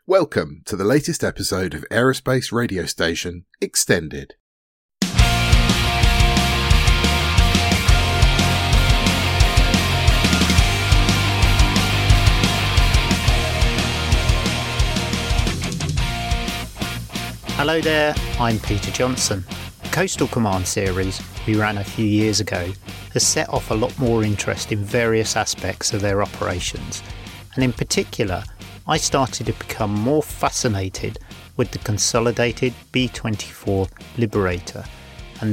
Welcome to the latest episode of Aerospace Radio Station Extended. Hello there, I'm Peter Johnson. The Coastal Command series we ran a few years ago has set off a lot more interest in various aspects of their operations, and in particular I started to become more fascinated with the consolidated B-24 Liberator and the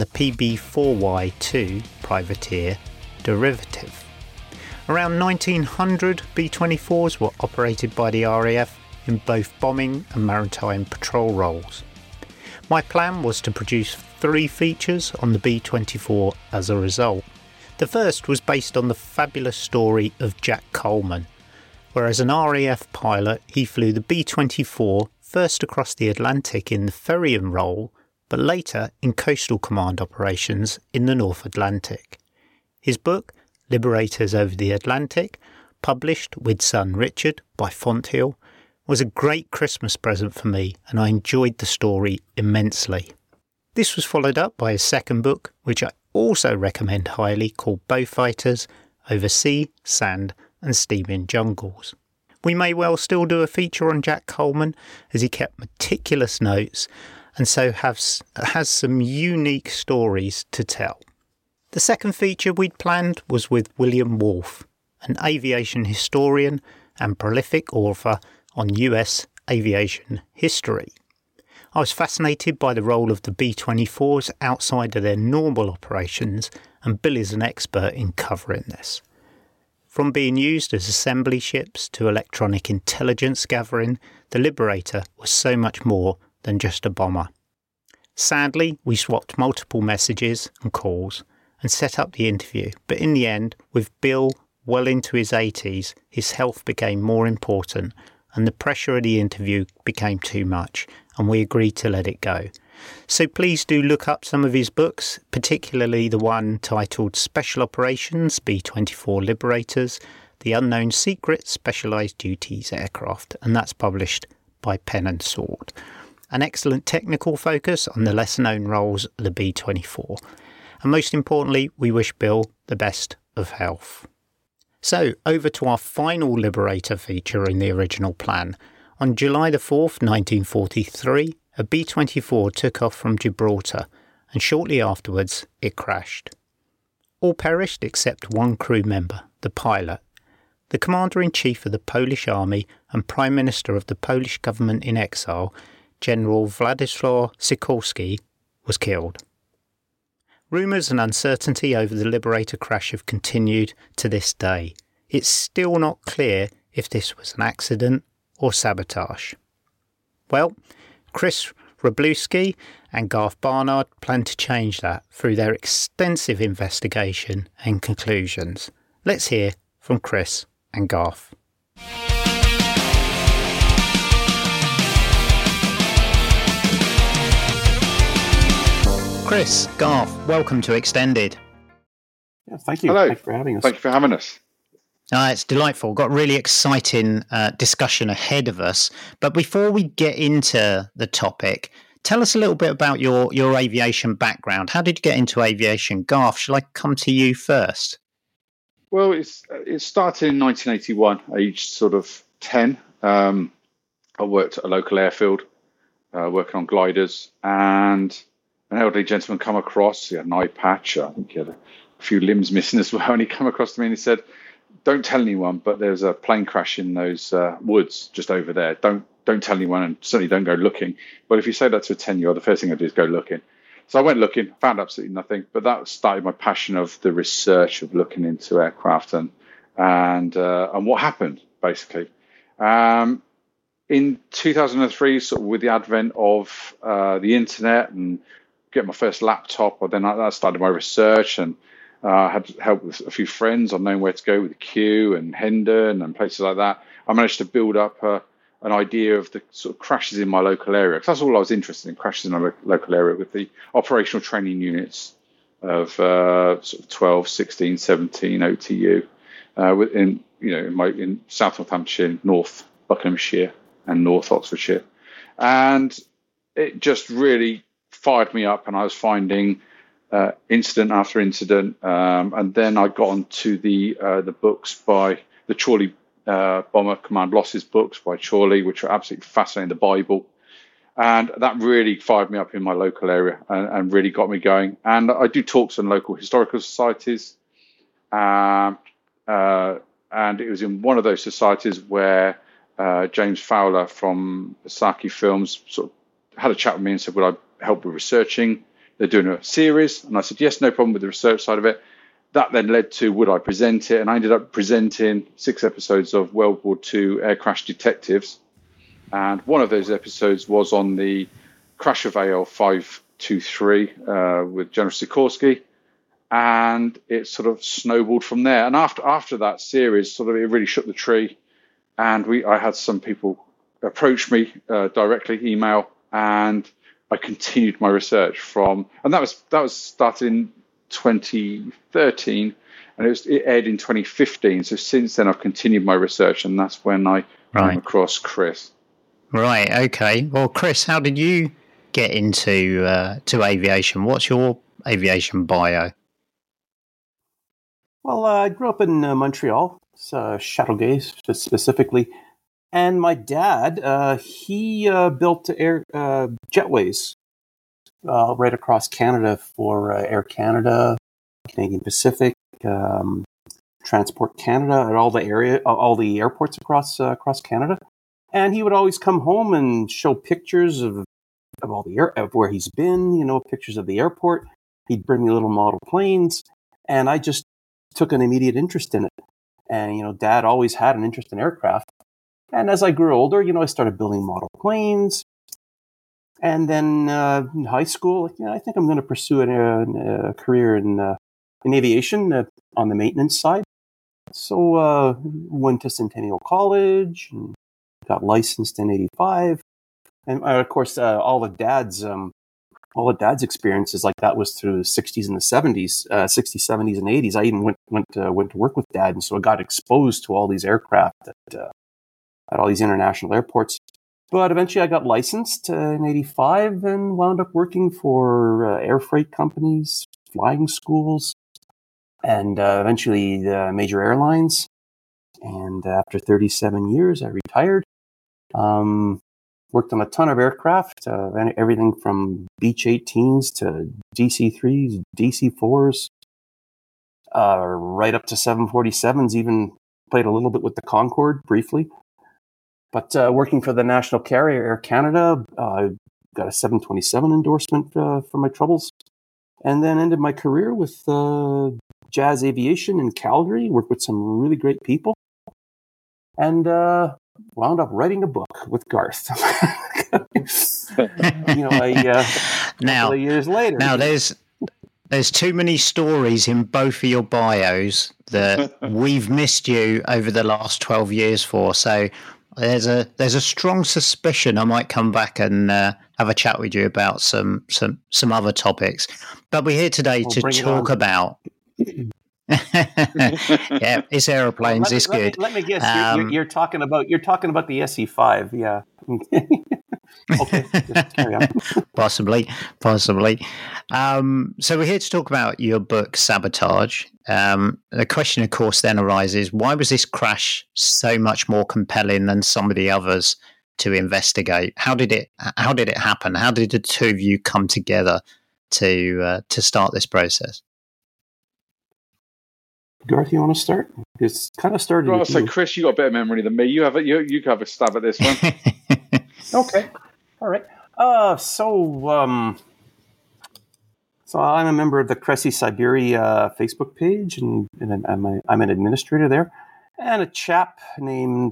PB-4Y2 Privateer derivative. Around 1900 B-24s were operated by the RAF in both bombing and maritime patrol roles. My plan was to produce 3 features on the B-24 as a result. The first was based on the fabulous story of Jack Coleman, where as an RAF pilot he flew the B-24 first across the Atlantic in the ferryman role, but later in Coastal Command operations in the North Atlantic. His book, Liberators Over the Atlantic, published with son Richard by Fonthill, was a great Christmas present for me, and I enjoyed the story immensely. This was followed up by a second book, which I also recommend highly, called Beaufighters Over Sea, Sand and Steaming Jungles. We may well still do a feature on Jack Coleman, as he kept meticulous notes and so has some unique stories to tell. The second feature we'd planned was with William Wolfe, an aviation historian and prolific author on US aviation history. I was fascinated by the role of the B-24s outside of their normal operations, and Bill is an expert in covering this. From being used as assembly ships to electronic intelligence gathering, the Liberator was so much more than just a bomber. Sadly, we swapped multiple messages and calls and set up the interview, but in the end, with Bill well into his 80s, his health became more important and the pressure of the interview became too much, and we agreed to let it go. So please do look up some of his books, particularly the one titled Special Operations B-24 Liberators, The Unknown Secret Specialised Duties Aircraft, and that's published by Pen and Sword. An excellent technical focus on the lesser-known roles of the B-24. And most importantly, we wish Bill the best of health. So, over to our final Liberator feature in the original plan. On July the 4th, 1943, a B-24 took off from Gibraltar, and shortly afterwards it crashed. All perished except one crew member, the pilot. The Commander-in-Chief of the Polish Army and Prime Minister of the Polish government in exile, General Władysław Sikorski, was killed. Rumours and uncertainty over the Liberator crash have continued to this day. It's still not clear if this was an accident or sabotage. Well, Chris Wroblewski and Garth Barnard plan to change that through their extensive investigation and conclusions. Let's hear from Chris and Garth. Chris, Garth, welcome to Extended. Yeah, thank you. Hello. Thanks for having us. Thank you for having us. It's delightful. Got a really exciting discussion ahead of us. But before we get into the topic, tell us a little bit about your aviation background. How did you get into aviation? Garth, shall I come to you first? Well, it started in 1981, aged sort of 10. I worked at a local airfield, working on gliders, and an elderly gentleman come across. He had an eye patch. I think he had a few limbs missing as well. And he come across to me and he said, "Don't tell anyone, but there's a plane crash in those woods just over there. Don't tell anyone, and certainly don't go looking. But if you say that to a 10-year-old, the first thing I do is go looking." So I went looking, found absolutely nothing. But that started my passion of the research of looking into aircraft and what happened, basically. In 2003, sort of with the advent of the internet and get my first laptop, I started my research and had help with a few friends on knowing where to go with Kew and Hendon and places like that. I managed to build up an idea of the sort of crashes in my local area, because that's all I was interested in, crashes in my local area, with the operational training units of sort of 12, 16, 17 OTU in South Northamptonshire, North Buckinghamshire, and North Oxfordshire. And it just really fired me up, and I was finding incident after incident. And then I got onto the books by the Chorley Bomber Command Losses books by Chorley, which are absolutely fascinating, the Bible. And that really fired me up in my local area and really got me going. And I do talks in local historical societies. And it was in one of those societies where James Fowler from Saki Films sort of had a chat with me and said, would I help with researching? They're doing a series. And I said, yes, no problem with the research side of it. That then led to, would I present it? And I ended up presenting 6 episodes of World War II Air Crash Detectives. And one of those episodes was on the crash of AL 523 with General Sikorsky. And it sort of snowballed from there. And after that series, sort of it really shook the tree. And I had some people approach me directly, email, and I continued my research and that was started in 2013, and it aired in 2015. So since then, I've continued my research, and that's when I came across Chris. Right. Okay. Well, Chris, how did you get into to aviation? What's your aviation bio? Well, I grew up in Montreal, Châteauguay specifically, and my dad he built jetways right across Canada for Air Canada, Canadian Pacific, Transport Canada, and all the airports across Canada. And he would always come home and show pictures of all of where he's been, pictures of the airport. He'd bring me little model planes, and I just took an immediate interest in it. And, Dad always had an interest in aircraft. And as I grew older, I started building model planes. And then in high school, I think I'm going to pursue a career in aviation on the maintenance side. So went to Centennial College and got licensed in '85. And of course, all of Dad's experiences like that was through the '60s and the '70s, '60s, '70s, and '80s. I even went to work with Dad, and so I got exposed to all these aircraft at all these international airports. But eventually, I got licensed in '85 and wound up working for air freight companies, flying schools, and eventually the major airlines. And after 37 years, I retired. Worked on a ton of aircraft, everything from Beech 18s to DC-3s, DC-4s, right up to 747s, even played a little bit with the Concorde briefly. But working for the national carrier, Air Canada, I got a 727 endorsement for my troubles. And then ended my career with Jazz Aviation in Calgary, worked with some really great people. And wound up writing a book with Garth. Now, years later. Now, there's too many stories in both of your bios that we've missed you over the last 12 years for. So there's a strong suspicion I might come back and have a chat with you about some other topics. But we're here today to talk about. Yeah, it's aeroplanes. It's good. Let me guess. You're talking about the SE5. Yeah. Okay. Just carry on. Possibly. So we're here to talk about your book, Sabotage. The question, of course, then arises: why was this crash so much more compelling than some of the others to investigate? How did it happen? How did the two of you come together to start this process? Garth, you want to start? It's kind of started. Well, I'll say, Chris, you got a better memory than me. You have a stab at this one. Okay, all right. So I'm a member of the Cressy Siberia Facebook page, and I'm an administrator there. And a chap named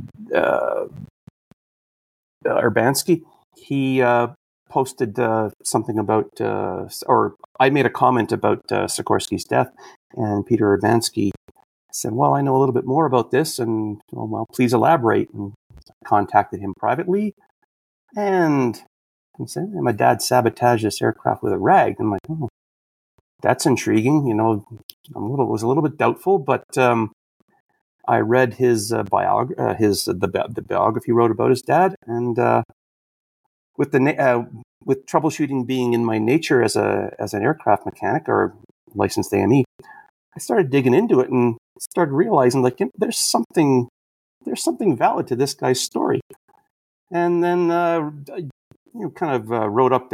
Urbanski, he posted something about, or I made a comment about Sikorsky's death, and Peter Urbanski said, well, I know a little bit more about this, and well, please elaborate. And I contacted him privately, and he said, my dad sabotaged this aircraft with a rag. I'm like, oh, that's intriguing. I was a little bit doubtful, but I read his the biography he wrote about his dad, and with troubleshooting being in my nature as an aircraft mechanic or licensed AME, I started digging into it and started realizing there's something valid to this guy's story. And then wrote up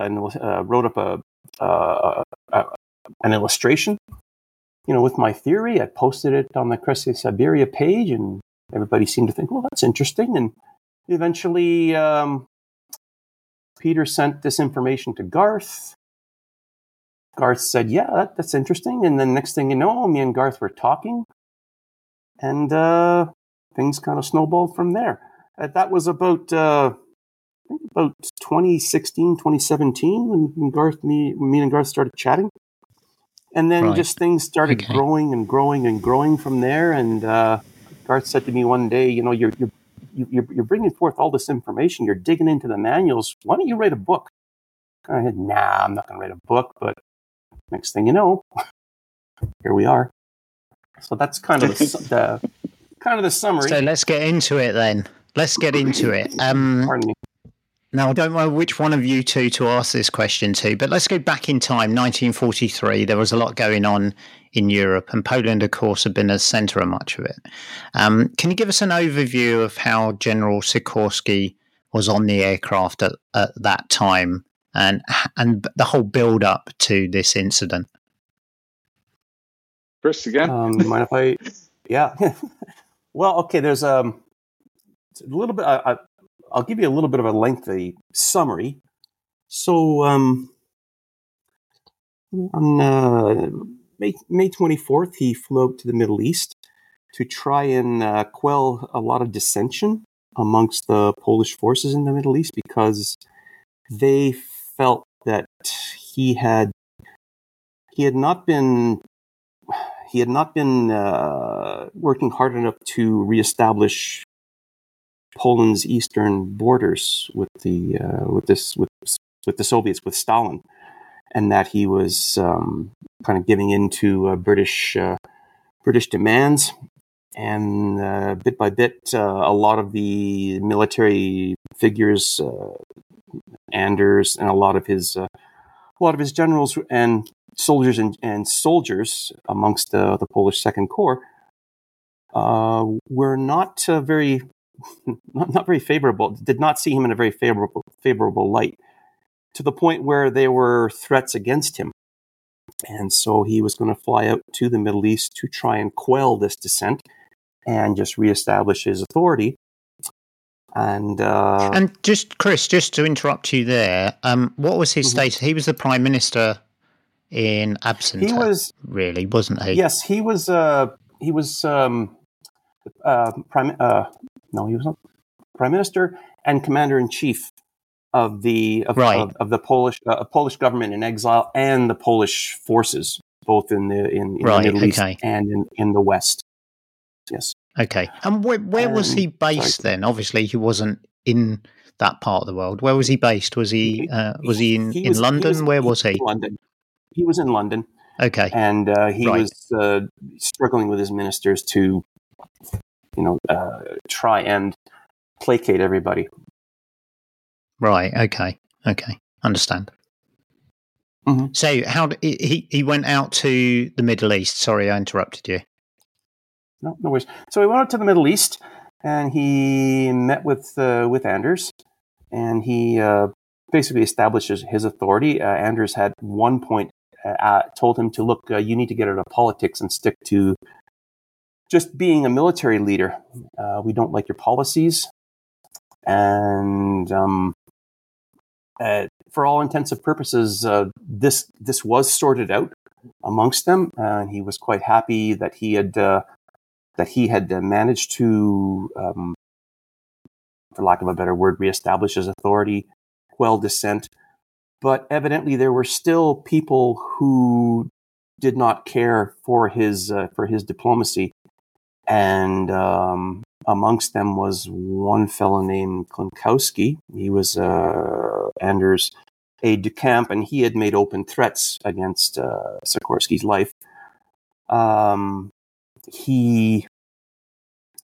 an illustration, with my theory. I posted it on the Crescent Siberia page, and everybody seemed to think, well, that's interesting. And eventually, Peter sent this information to Garth. Garth said, yeah, that's interesting. And then next thing you know, me and Garth were talking, and things kind of snowballed from there. That was about 2016, 2017 when me and Garth started chatting. And then just things started growing and growing and growing from there. And Garth said to me one day, you're bringing forth all this information. You're digging into the manuals. Why don't you write a book? I said, nah, I'm not going to write a book. But next thing you know, here we are. So that's kind of the summary. So let's get into it then. Let's get into it. Pardon me. Now, I don't know which one of you two to ask this question to, but let's go back in time, 1943. There was a lot going on in Europe, and Poland, of course, had been the centre of much of it. Can you give us an overview of how General Sikorsky was on the aircraft at that time and the whole build-up to this incident? Chris, again? Mind if I... Yeah. Well, okay, there's a little bit... I'll give you a little bit of a lengthy summary. So on May 24th, he flew out to the Middle East to try and quell a lot of dissension amongst the Polish forces in the Middle East, because they felt that he had not been working hard enough to reestablish Poland's eastern borders with the Soviets, with Stalin, and that he was kind of giving in to British demands, and bit by bit, a lot of the military figures, Anders, and a lot of his generals and soldiers soldiers amongst the Polish Second Corps were not very favorable, did not see him in a very favorable light, to the point where there were threats against him. And so he was going to fly out to the Middle East to try and quell this dissent and just reestablish his authority. And just, Chris, just to interrupt you there, what was his status? He was the Prime Minister in absence. He was, really, wasn't he? Yes, he was. He was No, he was not Prime Minister and Commander-in-Chief of the Polish government in exile and the Polish forces, both in the Middle East and in the West. Yes. Okay. And where was he based then? Obviously, he wasn't in that part of the world. Where was he based? Was he in London? Where was he? London. He was in London. Okay. And he was struggling with his ministers to try and placate everybody. Right. Okay. Understand. Mm-hmm. So how he went out to the Middle East? Sorry, I interrupted you. No worries. So he went out to the Middle East, and he met with Anders, and he basically establishes his authority. Anders had one point told him to look. You need to get out of politics and stick to just being a military leader. We don't like your policies. And for all intents and purposes, this was sorted out amongst them, and he was quite happy that he had managed to, for lack of a better word, reestablish his authority, quell dissent. But evidently, there were still people who did not care for his diplomacy. And amongst them was one fellow named Klinkowski. He was Anders' aide-de-camp, and he had made open threats against Sikorsky's life. He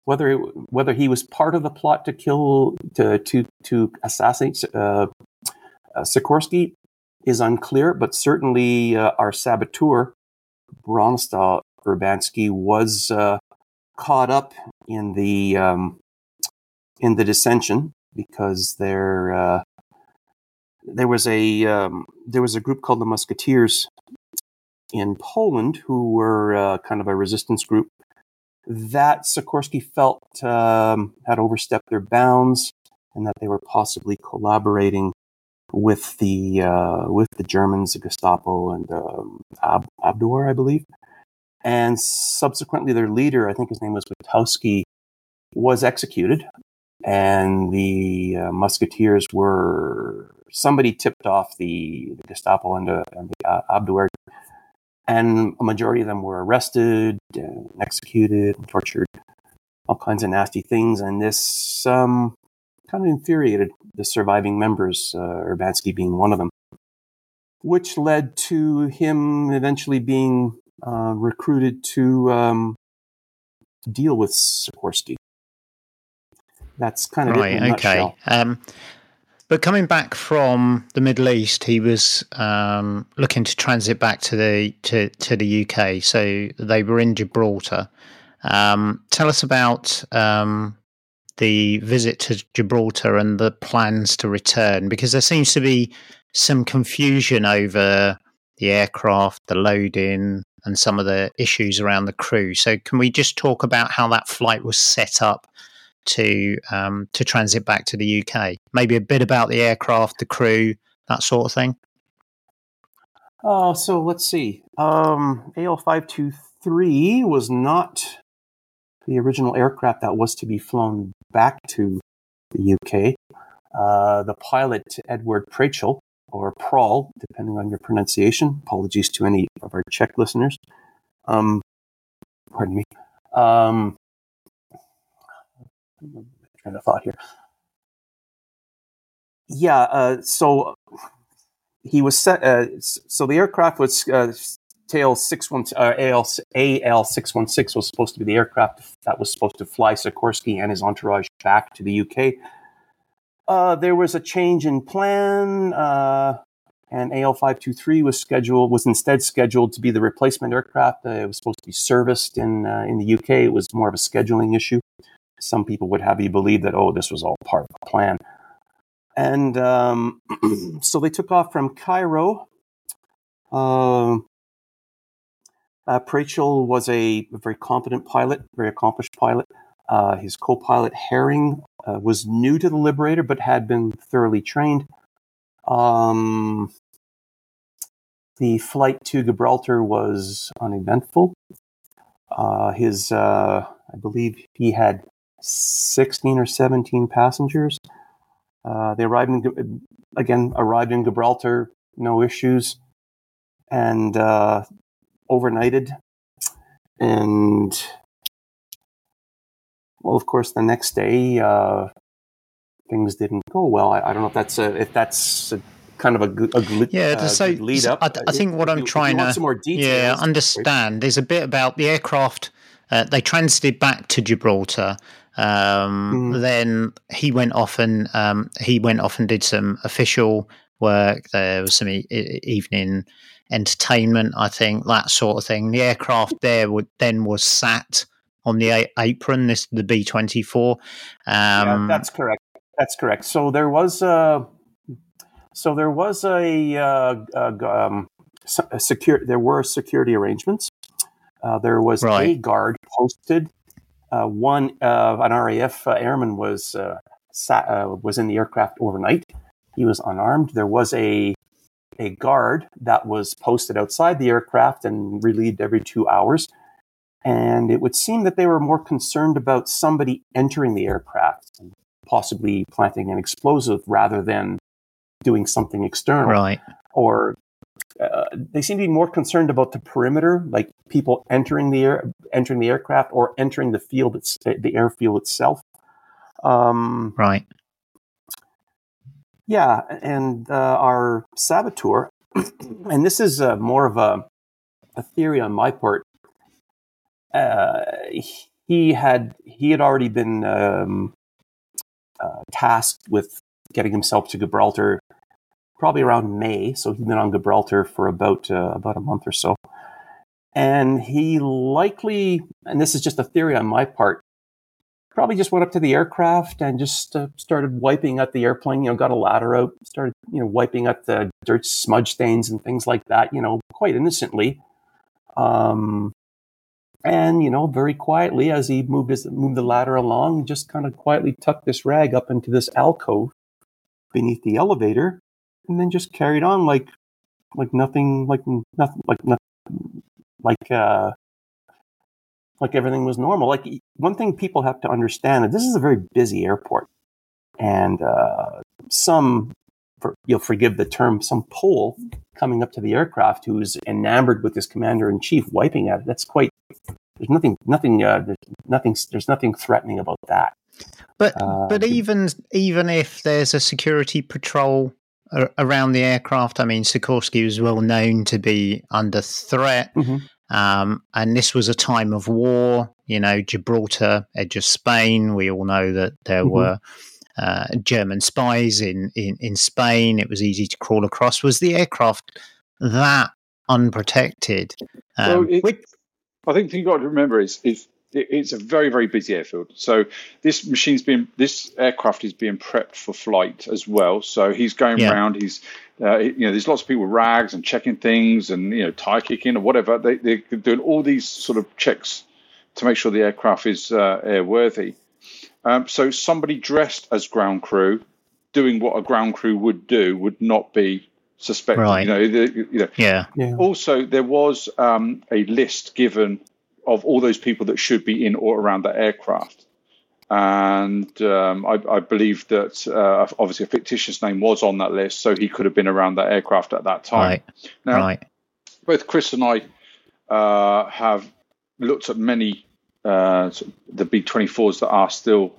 whether he was part of the plot to assassinate Sikorsky is unclear, but certainly our saboteur, Bronislaw Urbanski, was caught up in the dissension, because there was a group called the Musketeers in Poland who were kind of a resistance group that Sikorsky felt had overstepped their bounds, and that they were possibly collaborating with the Germans, the Gestapo, and Abwehr, I believe. And subsequently, their leader, I think his name was Witowski, was executed. And the Musketeers somebody tipped off the Gestapo and the Abwehr, and a majority of them were arrested and executed and tortured, all kinds of nasty things. And this kind of infuriated the surviving members, Urbanski being one of them, which led to him eventually being recruited to deal with Sikorsky. That's kind of it in a nutshell. But coming back from the Middle East, he was looking to transit back to the UK. So they were in Gibraltar. Tell us about the visit to Gibraltar and the plans to return, because there seems to be some confusion over the aircraft, the loading, and some of the issues around the crew. So can we just talk about how that flight was set up to transit back to the UK? Maybe a bit about the aircraft, the crew, that sort of thing. So let's see. AL523 was not the original aircraft that was to be flown back to the UK. The pilot, Edward Prachel, or Prahl, depending on your pronunciation. Apologies to any of our Czech listeners. Pardon me. Train of thought here. Yeah, so he was set. So the aircraft was AL616 was supposed to be the aircraft that was supposed to fly Sikorsky and his entourage back to the UK. There was a change in plan, and AL523 was instead scheduled to be the replacement aircraft. It was supposed to be serviced in the UK. It was more of a scheduling issue. Some people would have you believe that, this was all part of the plan. And so they took off from Cairo. Prachel was a very competent pilot, very accomplished pilot. His co-pilot, Herring, was new to the Liberator, but had been thoroughly trained. The flight to Gibraltar was uneventful. I believe he had 16 or 17 passengers. They arrived in Gibraltar, no issues, and overnighted. And well, of course, the next day things didn't go well. I don't know if that's kind of a good lead up. I think what I'm trying to understand. There's a bit about the aircraft. They transited back to Gibraltar. Then he went off and did some official work. There was some evening entertainment, I think, that sort of thing. The aircraft there was sat on the apron. This the B-24. Yeah, that's correct. That's correct. So there was a security arrangements. There was a guard posted. An RAF airman was in the aircraft overnight. He was unarmed. There was a guard that was posted outside the aircraft and relieved every 2 hours. And it would seem that they were more concerned about somebody entering the aircraft and possibly planting an explosive rather than doing something external. Right. Or they seem to be more concerned about the perimeter, like people entering the aircraft or entering the airfield itself. Right. Yeah, and our saboteur, and this is more of a theory on my part. He he had already been tasked with getting himself to Gibraltar probably around May. So he'd been on Gibraltar for about a month or so. And he likely, and this is just a theory on my part, probably just went up to the aircraft and just started wiping at the airplane, got a ladder out, started, wiping at the dirt smudge stains and things like that, quite innocently. And, very quietly as he moved the ladder along, just kind of quietly tucked this rag up into this alcove beneath the elevator and then just carried on like nothing, like everything was normal. Like, one thing people have to understand, that this is a very busy airport, and you'll forgive the term, some Pole coming up to the aircraft who's enamored with his commander-in-chief wiping at it. That's quite. There's nothing threatening about that. But even if there's a security patrol around the aircraft, I mean, Sikorsky was well known to be under threat. Mm-hmm. And this was a time of war, Gibraltar, edge of Spain. We all know that there were German spies in Spain. It was easy to crawl across. Was the aircraft that unprotected? I think the thing you've got to remember is it's a very, very busy airfield. So this aircraft is being prepped for flight as well. So he's going around. He's there's lots of people with rags and checking things and tire kicking or whatever. They're doing all these sort of checks to make sure the aircraft is airworthy. So somebody dressed as ground crew doing what a ground crew would do would not be suspected. Right. Yeah. Also, there was a list given of all those people that should be in or around that aircraft. And I believe that obviously a fictitious name was on that list, so he could have been around that aircraft at that time. Now, both Chris and I have looked at many the B-24s that are still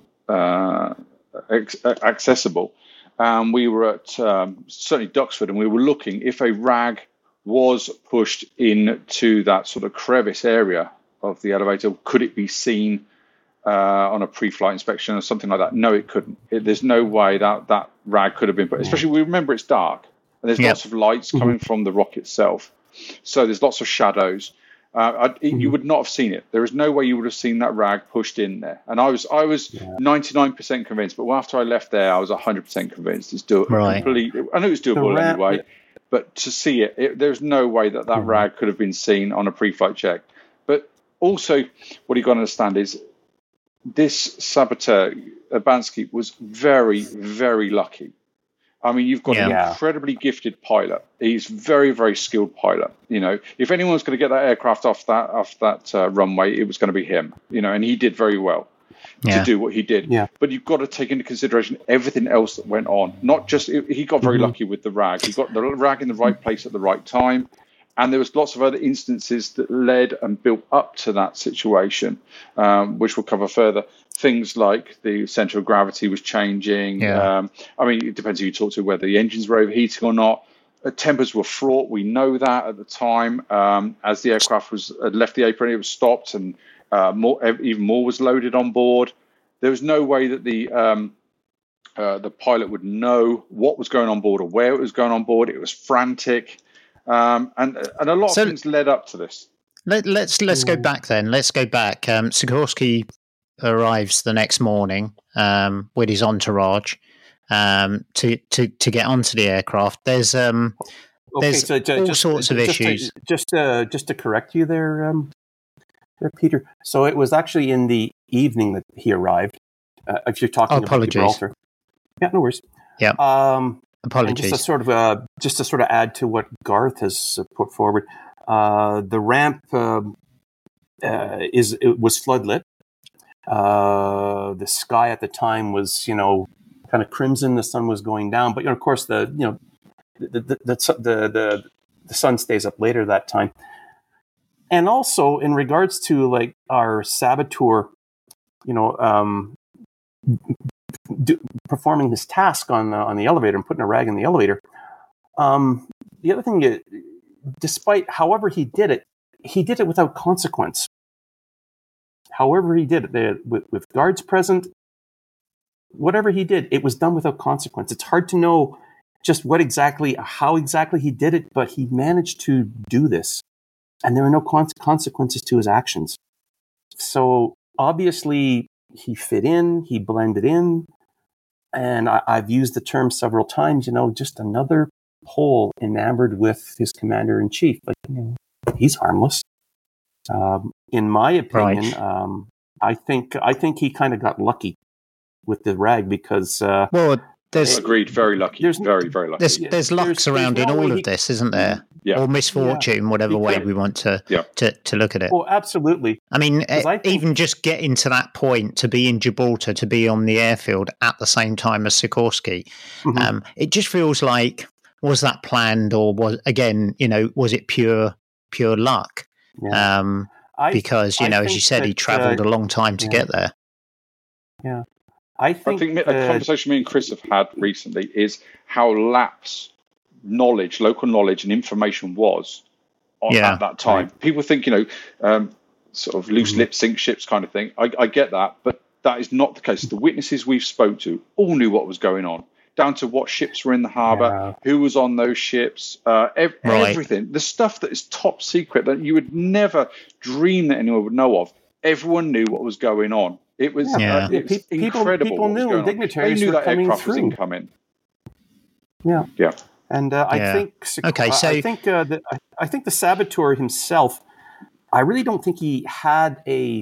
accessible. We were at certainly Duxford, and we were looking if a rag was pushed into that sort of crevice area of the elevator, could it be seen on a pre-flight inspection or something like that? No, it couldn't. There's no way that rag could have been put. Especially, we remember it's dark and there's lots of lights coming from the rock itself, so there's lots of shadows. You would not have seen it. There is no way you would have seen that rag pushed in there. And I was 99% convinced, but after I left there, I was 100% convinced it's doable. Right. I knew it was doable anyway, but to see there's no way that rag could have been seen on a pre-flight check. But also, what you've got to understand is this saboteur, Bansky, was very, very lucky. I mean, you've got an incredibly gifted pilot. He's very, very skilled pilot. If anyone's going to get that aircraft off that runway, it was going to be him. And he did very well to do what he did. Yeah. But you've got to take into consideration everything else that went on. Not just he got very lucky with the rag. He got the rag in the right place at the right time. And there was lots of other instances that led and built up to that situation, which we'll cover further. Things like the centre of gravity was changing. Yeah. It depends who you talk to, whether the engines were overheating or not. Tempers were fraught. We know that at the time. As the aircraft had left the apron, it was stopped, and even more was loaded on board. There was no way that the pilot would know what was going on board or where it was going on board. It was frantic. And a lot of things led up to this. Let's go back then. Let's go back. Sikorsky arrives the next morning with his entourage to get onto the aircraft. There's all sorts of issues. Just to correct you there, Peter. So it was actually in the evening that he arrived. If you're talking about Gibraltar. Yeah, no worries. Yeah. Apologies. Just to sort of add to what Garth has put forward, the ramp was floodlit. The sky at the time was kind of crimson. The sun was going down, but of course the sun stays up later that time. And also in regards to like our saboteur, performing his task on the elevator and putting a rag in the elevator. The other thing, despite however he did it without consequence. however he did it, with guards present, whatever he did, it was done without consequence. It's hard to know just how exactly he did it, but he managed to do this. And there are no consequences to his actions. So obviously he fit in, he blended in. And I've used the term several times, just another Pole enamored with his commander-in-chief. Like, he's harmless. In my opinion, right. I think he kind of got lucky with the rag because... there's agreed. Very lucky. Very, very lucky. There's luck surrounding all of this, isn't there? Yeah. Or misfortune, whatever way we want to look at it. Well, absolutely. I mean, even just getting to that point, to be in Gibraltar, to be on the airfield at the same time as Sikorsky, it just feels like, was that planned, or was it pure luck? Yeah. Because as you said, he travelled a long time to get there. Yeah. I think a conversation me and Chris have had recently is how lapse local knowledge and information was at that time. Right. People think, sort of loose lip sink ships kind of thing. I get that, but that is not the case. The witnesses we've spoke to all knew what was going on, down to what ships were in the harbour, who was on those ships, everything. The stuff that is top secret that you would never dream that anyone would know of. Everyone knew what was going on. It was, incredible. People knew dignitaries they knew were that coming aircraft through. was incoming. Yeah. Yeah. And I think I think the saboteur himself, I really don't think he had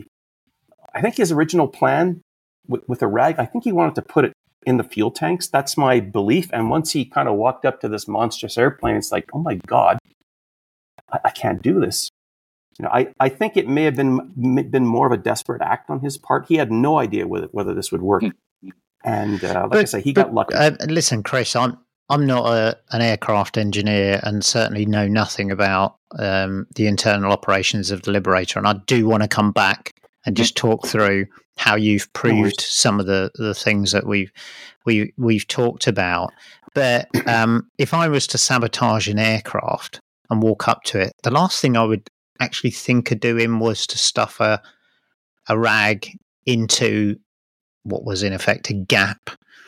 I think his original plan with a rag, I think he wanted to put it in the fuel tanks. That's my belief. And once he kind of walked up to this monstrous airplane, it's like, oh my God, I can't do this. I think it may have been more of a desperate act on his part. He had no idea whether this would work. And I say, he got lucky. Listen, Chris, I'm not an aircraft engineer and certainly know nothing about the internal operations of the Liberator. And I do want to come back and just talk through how you've proved some of the things that we've talked about. But if I was to sabotage an aircraft and walk up to it, the last thing I would actually think of doing was to stuff a rag into what was in effect a gap,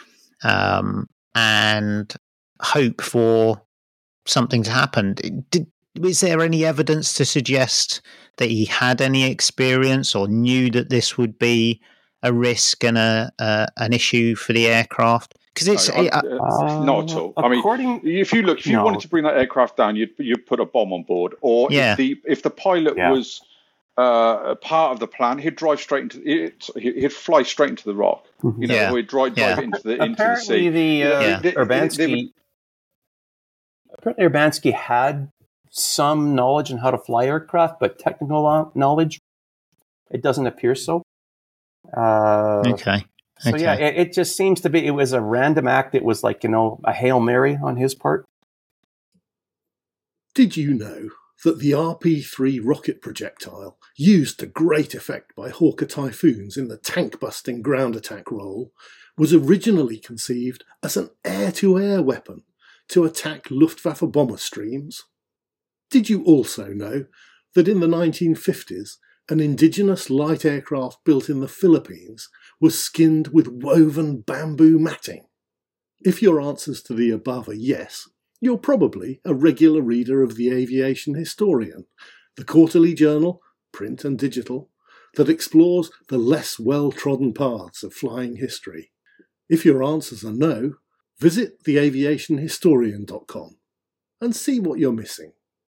and hope for something to happen. Was there any evidence to suggest that he had any experience or knew that this would be a risk and an issue for the aircraft? Because it's not at all. I mean, if you wanted to bring that aircraft down, you'd put a bomb on board, or if the pilot was part of the plan, he'd drive straight into it. He'd fly straight into the rock. Or he'd drive it into the sea. Apparently, Urbanski had some knowledge on how to fly aircraft, but technical knowledge, it doesn't appear so. Okay. So it just seems to be, it was a random act. It was like, a Hail Mary on his part. Did you know that the RP-3 rocket projectile, used to great effect by Hawker Typhoons in the tank-busting ground attack role, was originally conceived as an air-to-air weapon to attack Luftwaffe bomber streams? Did you also know that in the 1950s, an indigenous light aircraft built in the Philippines was skinned with woven bamboo matting? If your answers to the above are yes, you're probably a regular reader of the Aviation Historian, the quarterly journal, print and digital, that explores the less well-trodden paths of flying history. If your answers are no, visit theaviationhistorian.com and see what you're missing.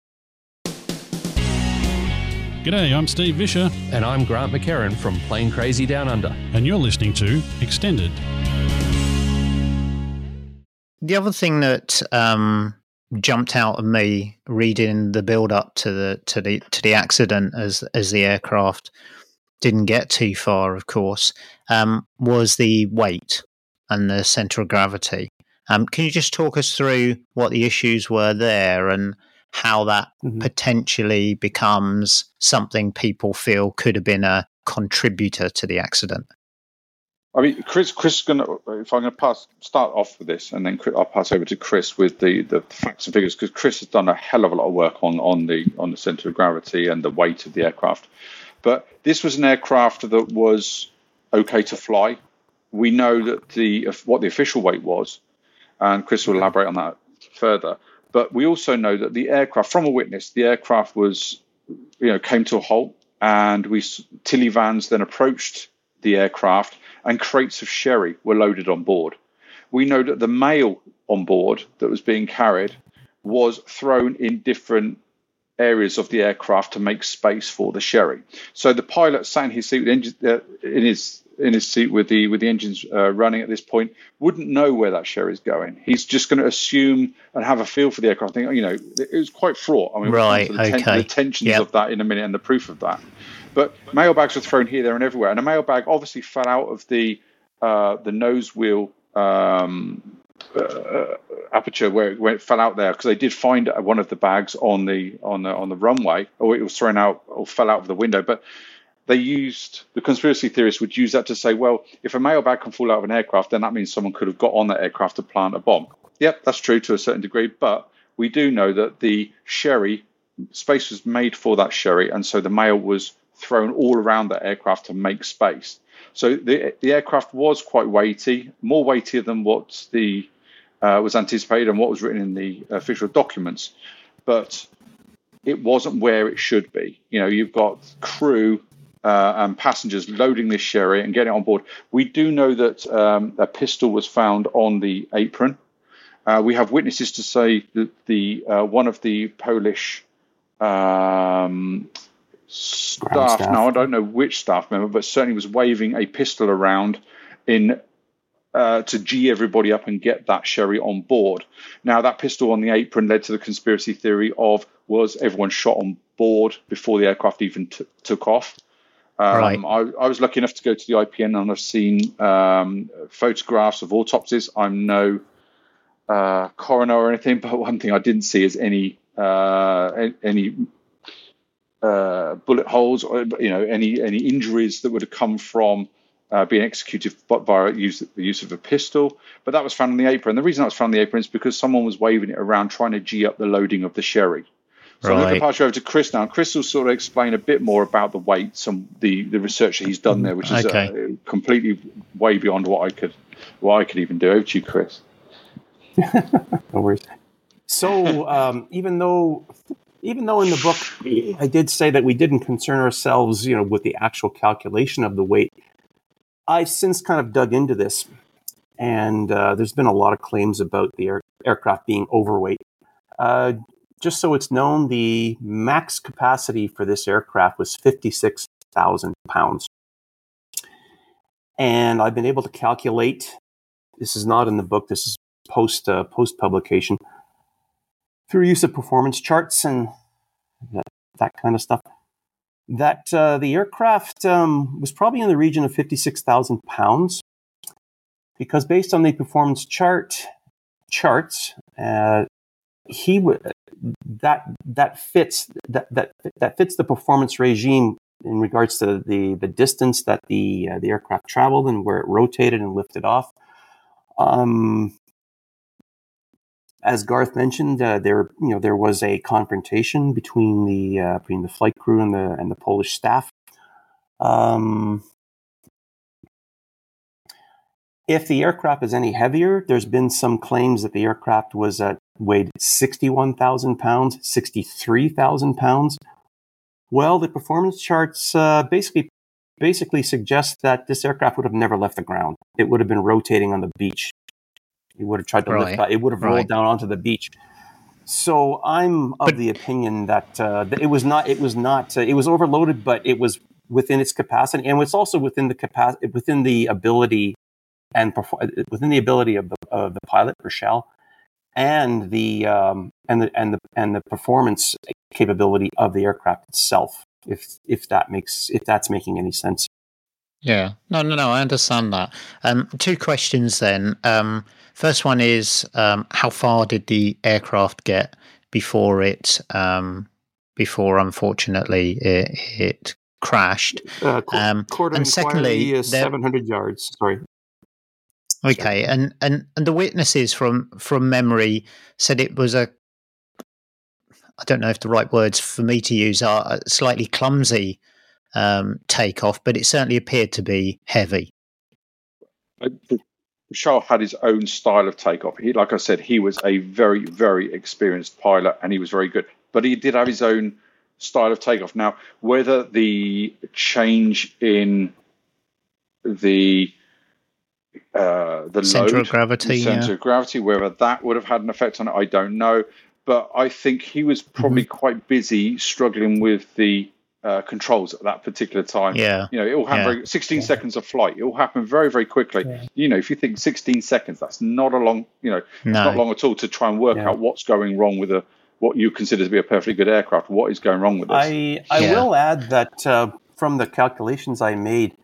G'day, I'm Steve Vischer. And I'm Grant McHerron from Plane Crazy Down Under. And you're listening to Extended. The other thing that jumped out at me reading the build-up to the accident as the aircraft didn't get too far, of course, was the weight and the centre of gravity. Can you just talk us through what the issues were there and how that potentially becomes something people feel could have been a contributor to the accident? I mean, Chris is going to, if I'm going to start off with this, and then I'll pass over to Chris with the facts and figures, because Chris has done a hell of a lot of work on the centre of gravity and the weight of the aircraft. But this was an aircraft that was okay to fly. We know that what the official weight was, and Chris will elaborate on that further. But we also know that the aircraft, from a witness, the aircraft was, came to a halt, and Tilly vans then approached the aircraft, and crates of sherry were loaded on board. We know that the mail on board that was being carried was thrown in different areas of the aircraft to make space for the sherry. So the pilot sat in his seat in his seat with the engines running at this point wouldn't know where that sherry is going. He's just going to assume and have a feel for the aircraft. It was quite fraught. I mean, right? The tensions of that in a minute and the proof of that. But mailbags were thrown here, there, and everywhere. And a mailbag obviously fell out of the nose wheel aperture where it fell out there, because they did find one of the bags on the runway, or it was thrown out or fell out of the window. But the conspiracy theorists would use that to say, well, if a mailbag can fall out of an aircraft, then that means someone could have got on that aircraft to plant a bomb. Yep, that's true to a certain degree, but we do know that the sherry, space was made for that sherry, and so the mail was thrown all around that aircraft to make space. So the aircraft was quite weighty, more weightier than what was anticipated and what was written in the official documents, but it wasn't where it should be. You've got crew and passengers loading this sherry and getting it on board. We do know that a pistol was found on the apron. We have witnesses to say that one of the Polish staff. Now, I don't know which staff member, but certainly was waving a pistol around to gee everybody up and get that sherry on board. Now, that pistol on the apron led to the conspiracy theory of, was everyone shot on board before the aircraft even took off? Right. I was lucky enough to go to the IPN, and I've seen photographs of autopsies. I'm no coroner or anything, but one thing I didn't see is any bullet holes, or any injuries that would have come from being executed via the use of a pistol. But that was found on the apron. The reason that was found on the apron is because someone was waving it around trying to gee up the loading of the sherry. So I'm going to pass you over to Chris now. Chris will sort of explain a bit more about the weights and the research that he's done there, which is completely way beyond what I could even do. Over to you, Chris. No worries. So even though in the book I did say that we didn't concern ourselves, with the actual calculation of the weight, I've since kind of dug into this, and there's been a lot of claims about the aircraft being overweight. Just so it's known, the max capacity for this aircraft was 56,000 pounds. And I've been able to calculate, this is not in the book, this is post-publication, through use of performance charts and that kind of stuff, that the aircraft was probably in the region of 56,000 pounds, because based on the performance charts, that fits the performance regime in regards to the distance that the aircraft traveled and where it rotated and lifted off. As Garth mentioned, there was a confrontation between the flight crew and the Polish staff. If the aircraft is any heavier, there's been some claims that the aircraft weighed 61,000 pounds, 63,000 pounds. Well, the performance charts basically suggest that this aircraft would have never left the ground. It would have been rotating on the beach. It would have tried to lift. It would have rolled down onto the beach. So I'm of the opinion that it was overloaded, but it was within its capacity, and it's also within the ability and within the ability of the pilot, Rochelle, and the performance capability of the aircraft itself. If that's making any sense. Yeah, no, I understand that. Two questions then. First one is, how far did the aircraft get before unfortunately it crashed? And secondly, 700 yards. Sorry. Okay, and the witnesses from memory said it was I don't know if the right words for me to use are a slightly clumsy takeoff, but it certainly appeared to be heavy. Charles had his own style of takeoff. Like I said, he was a very, very experienced pilot, and he was very good. But he did have his own style of takeoff. Now, whether the change in the center load, of gravity, the center of gravity, whether that would have had an effect on it, I don't know. But I think he was probably quite busy struggling with the controls at that particular time. Yeah. It all happened 16 seconds of flight. It all happened very, very quickly. Yeah. If you think 16 seconds, that's not a long, it's not long at all to try and work out what's going wrong with what you consider to be a perfectly good aircraft. What is going wrong with this? I will add that from the calculations I made,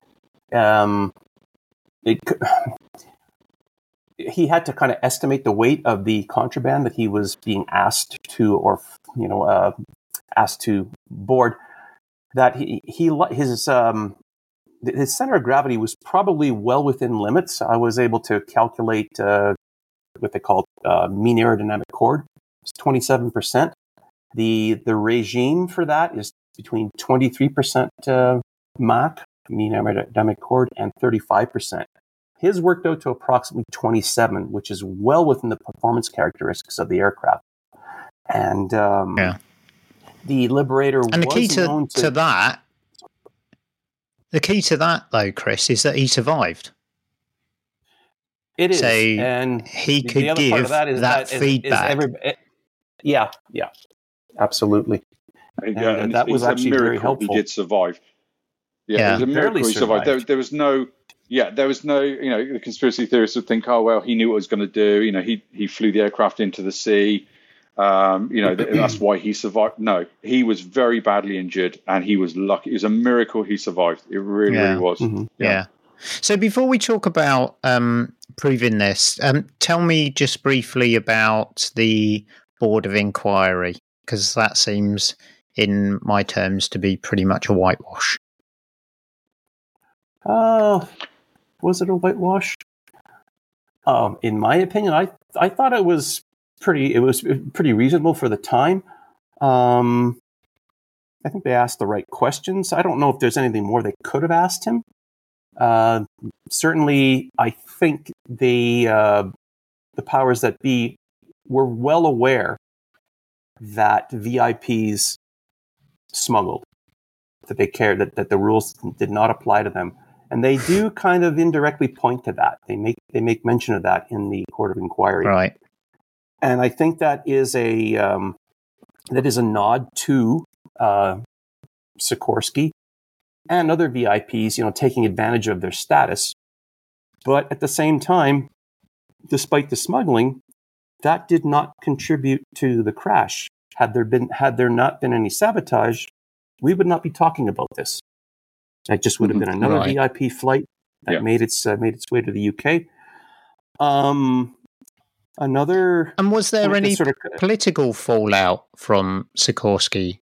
he had to kind of estimate the weight of the contraband that he was being asked to, asked to board. That his center of gravity was probably well within limits. I was able to calculate what they call mean aerodynamic chord. It's 27%. The regime for that is between 23% Mach, mean aerodynamic chord, and 35%. His worked out to approximately 27, which is well within the performance characteristics of the aircraft. And the Liberator and the was key known to that. The key to that, though, Chris, is that he survived. It is, so and he could give that feedback. Yeah, absolutely. And that was actually very helpful. He did survive. Yeah, it was a miracle he survived. There was no. Yeah, there was no. The conspiracy theorists would think, oh well, he knew what he was going to do. He flew the aircraft into the sea. That's why he survived. No, he was very badly injured, and he was lucky. It was a miracle he survived. It really, really was. Mm-hmm. Yeah. So before we talk about proving this, tell me just briefly about the Board of Inquiry, because that seems, in my terms, to be pretty much a whitewash. Was it a whitewash? In my opinion, I thought it was pretty reasonable for the time. I think they asked the right questions. I don't know if there's anything more they could have asked him. Certainly, I think the powers that be were well aware that VIPs smuggled, that they cared, that the rules did not apply to them. And they do kind of indirectly point to that. They make mention of that in the Court of Inquiry. Right. And I think that is a nod to Sikorsky and other VIPs, taking advantage of their status. But at the same time, despite the smuggling, that did not contribute to the crash. Had there not been any sabotage, we would not be talking about this. That just would have been another VIP flight that made its way to the UK. Another. And was there any political fallout from Sikorsky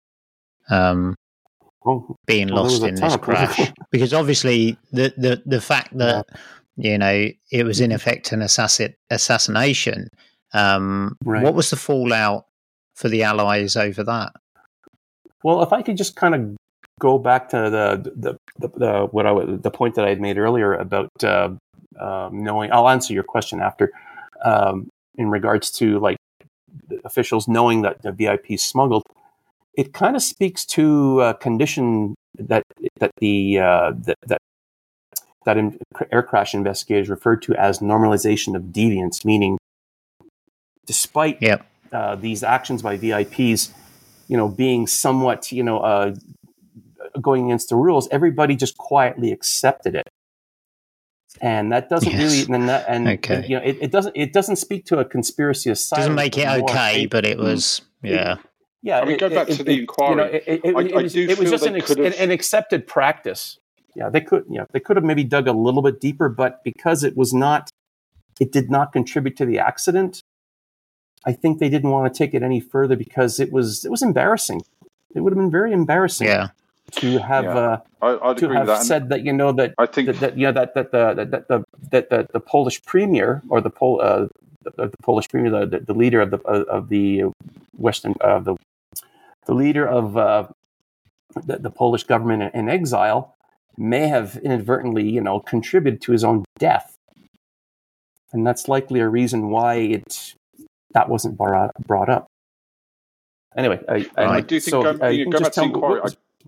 being lost in this crash? Because obviously the fact that it was in effect an assassination. What was the fallout for the Allies over that? Well, if I could just kind of go back to the point that I had made earlier about knowing. I'll answer your question after. In regards to like the officials knowing that the VIP smuggled, it kind of speaks to a condition that air crash investigators referred to as normalization of deviance, meaning despite these actions by VIPs, being somewhat, going against the rules, everybody just quietly accepted it. And that doesn't it doesn't speak to a conspiracy aside. Doesn't make it okay, but it was I mean, go back to the inquiry. It was just an accepted practice. Yeah, they could have maybe dug a little bit deeper, but because it did not contribute to the accident, I think they didn't want to take it any further because it was embarrassing. It would have been very embarrassing. Yeah. To have said that I think that the Polish premier or the Polish premier, the leader of the Western the leader of the Polish government in exile may have inadvertently, contributed to his own death. And that's likely a reason why that wasn't brought up. Anyway, I do think going back to the inquiry,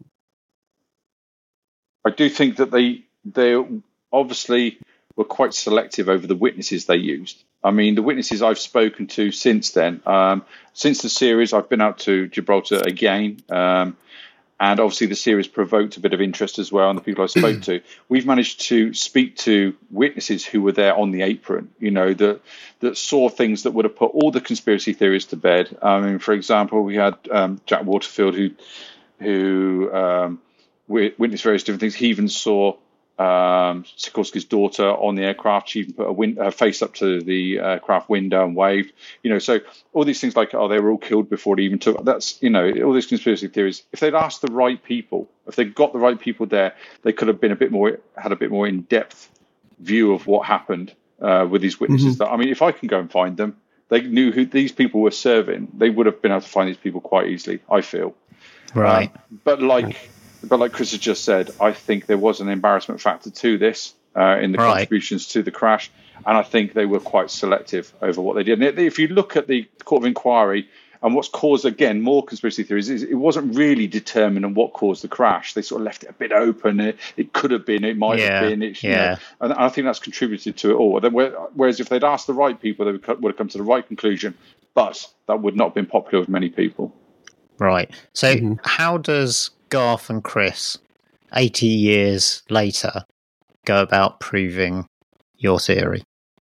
I do think that they obviously were quite selective over the witnesses they used. I mean, the witnesses I've spoken to since then, since the series, I've been out to Gibraltar again. And obviously the series provoked a bit of interest as well, and the people I spoke to. We've managed to speak to witnesses who were there on the apron, that saw things that would have put all the conspiracy theories to bed. I mean, for example, we had Jack Waterfield who witnessed various different things. He even saw Sikorsky's daughter on the aircraft. She even put her face up to the aircraft window and waved. So all these things like, they were all killed before they even took. That's all these conspiracy theories. If they'd asked the right people, if they got the right people there, they could have been had a bit more in depth view of what happened with these witnesses. Mm-hmm. I mean, if I can go and find them, they knew who these people were serving. They would have been able to find these people quite easily, I feel. Right. But like Chris has just said, I think there was an embarrassment factor to this in the contributions to the crash, and I think they were quite selective over what they did. And if you look at the Court of Inquiry and what's caused, again, more conspiracy theories, it wasn't really determined on what caused the crash. They sort of left it a bit open. It could have been, it might have been. And I think that's contributed to it all. Whereas if they'd asked the right people, they would have come to the right conclusion, but that would not have been popular with many people. Right. So how does Garth and Chris, 80 years later, go about proving your theory?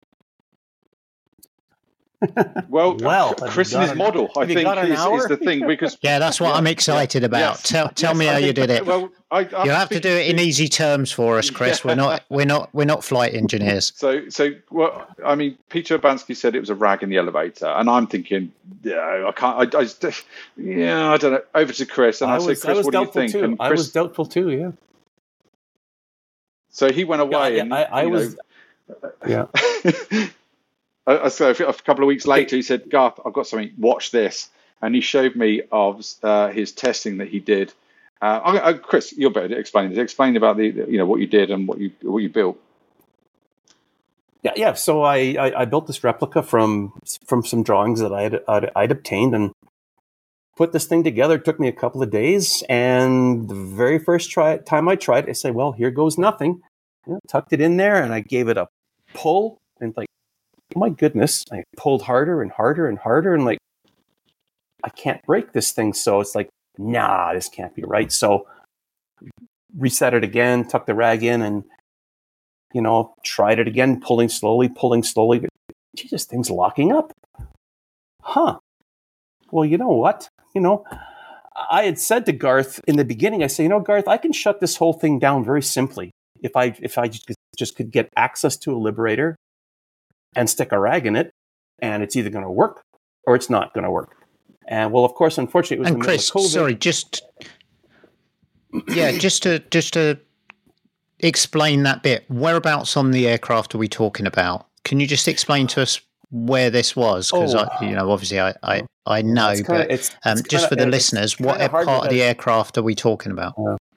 Well, Chris and his model, I think, is the thing. Because that's what I'm excited about. Tell me how you did it. Well, you have to do it in easy terms for us, Chris. Yeah. We're not flight engineers. So, well, I mean, Peter Urbanski said it was a rag in the elevator, and I'm thinking, I can't. I don't know. Over to Chris, and I said, Chris, what do you think? Too. And Chris, I was doubtful too. Yeah. So he went away, and I was. Yeah. So a couple of weeks later, he said, Garth, I've got something, watch this. And he showed me of his testing that he did. Chris, you're better at explaining this. Explain about what you did and what you built. Yeah. So I built this replica from some drawings that I'd obtained and put this thing together. It took me a couple of days. And the very first time I tried, I said, well, here goes nothing. Tucked it in there and I gave it a pull and my goodness, I pulled harder and harder and harder and I can't break this thing. So it's nah, this can't be right. So reset it again, tuck the rag in and, tried it again, pulling slowly. Jesus, thing's locking up. Huh. Well, you know what? I had said to Garth in the beginning, I say, Garth, I can shut this whole thing down very simply. If I just could get access to a Liberator and stick a rag in it, and it's either going to work or it's not going to work. And well, of course, unfortunately, it was. And Chris, sorry, just to explain that bit. Whereabouts on the aircraft are we talking about? Can you just explain to us where this was? Because obviously, I know, but just for the listeners, what part of the aircraft are we talking about?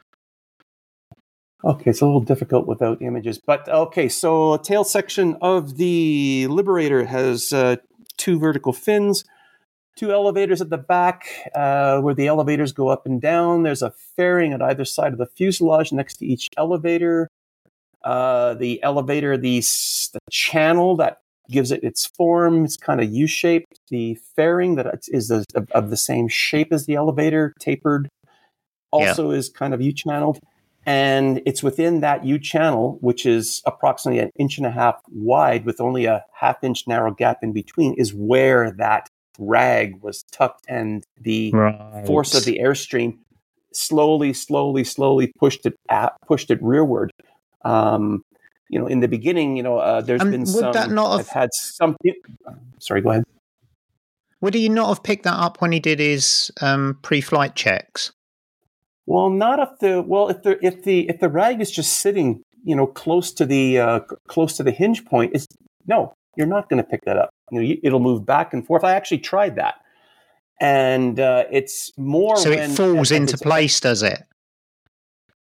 Okay, it's a little difficult without images, but okay. So, tail section of the Liberator has 2 vertical fins, 2 elevators at the back, where the elevators go up and down. There's a fairing at either side of the fuselage next to each elevator. The elevator, the channel that gives it its form, it's kind of U-shaped. The fairing that is of the same shape as the elevator, tapered, also is kind of U-channeled. And it's within that U-channel, which is approximately 1.5 inches wide with only a 1/2 inch narrow gap in between, is where that rag was tucked, and the force of the airstream slowly pushed it rearward. In the beginning, there's been some. I've had some. Sorry, go ahead. Would he not have picked that up when he did his pre-flight checks? Well, not if the rag is just sitting, close to the hinge point. No, you're not going to pick that up. It'll move back and forth. I actually tried that, and it's more. So it falls into place, does it?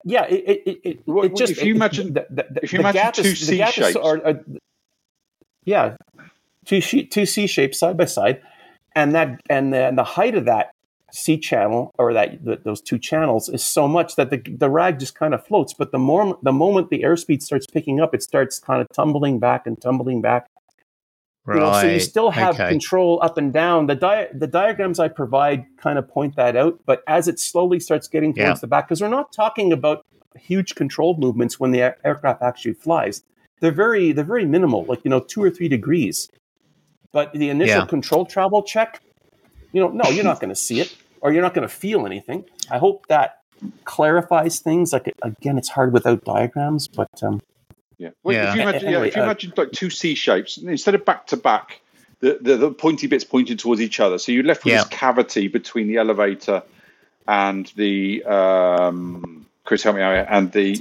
Yeah, it just if you imagine two C shapes, two C shapes side by side, and the height of that C channel or those two channels is so much that the rag just kind of floats. But the moment the airspeed starts picking up, it starts kind of tumbling back. Right. So you still have control up and down. The diagrams I provide kind of point that out, but as it slowly starts getting towards the back, because we're not talking about huge control movements when the aircraft actually flies. They're very minimal, like 2 or 3 degrees. But the initial control travel check, no, you're not going to see it, or you're not going to feel anything. I hope that clarifies things. Like again, it's hard without diagrams, but. Yeah. Well, if you imagine like two C shapes, instead of back to back, the pointy bits pointing towards each other, so you're left with this cavity between the elevator and the Chris, help me out, and the.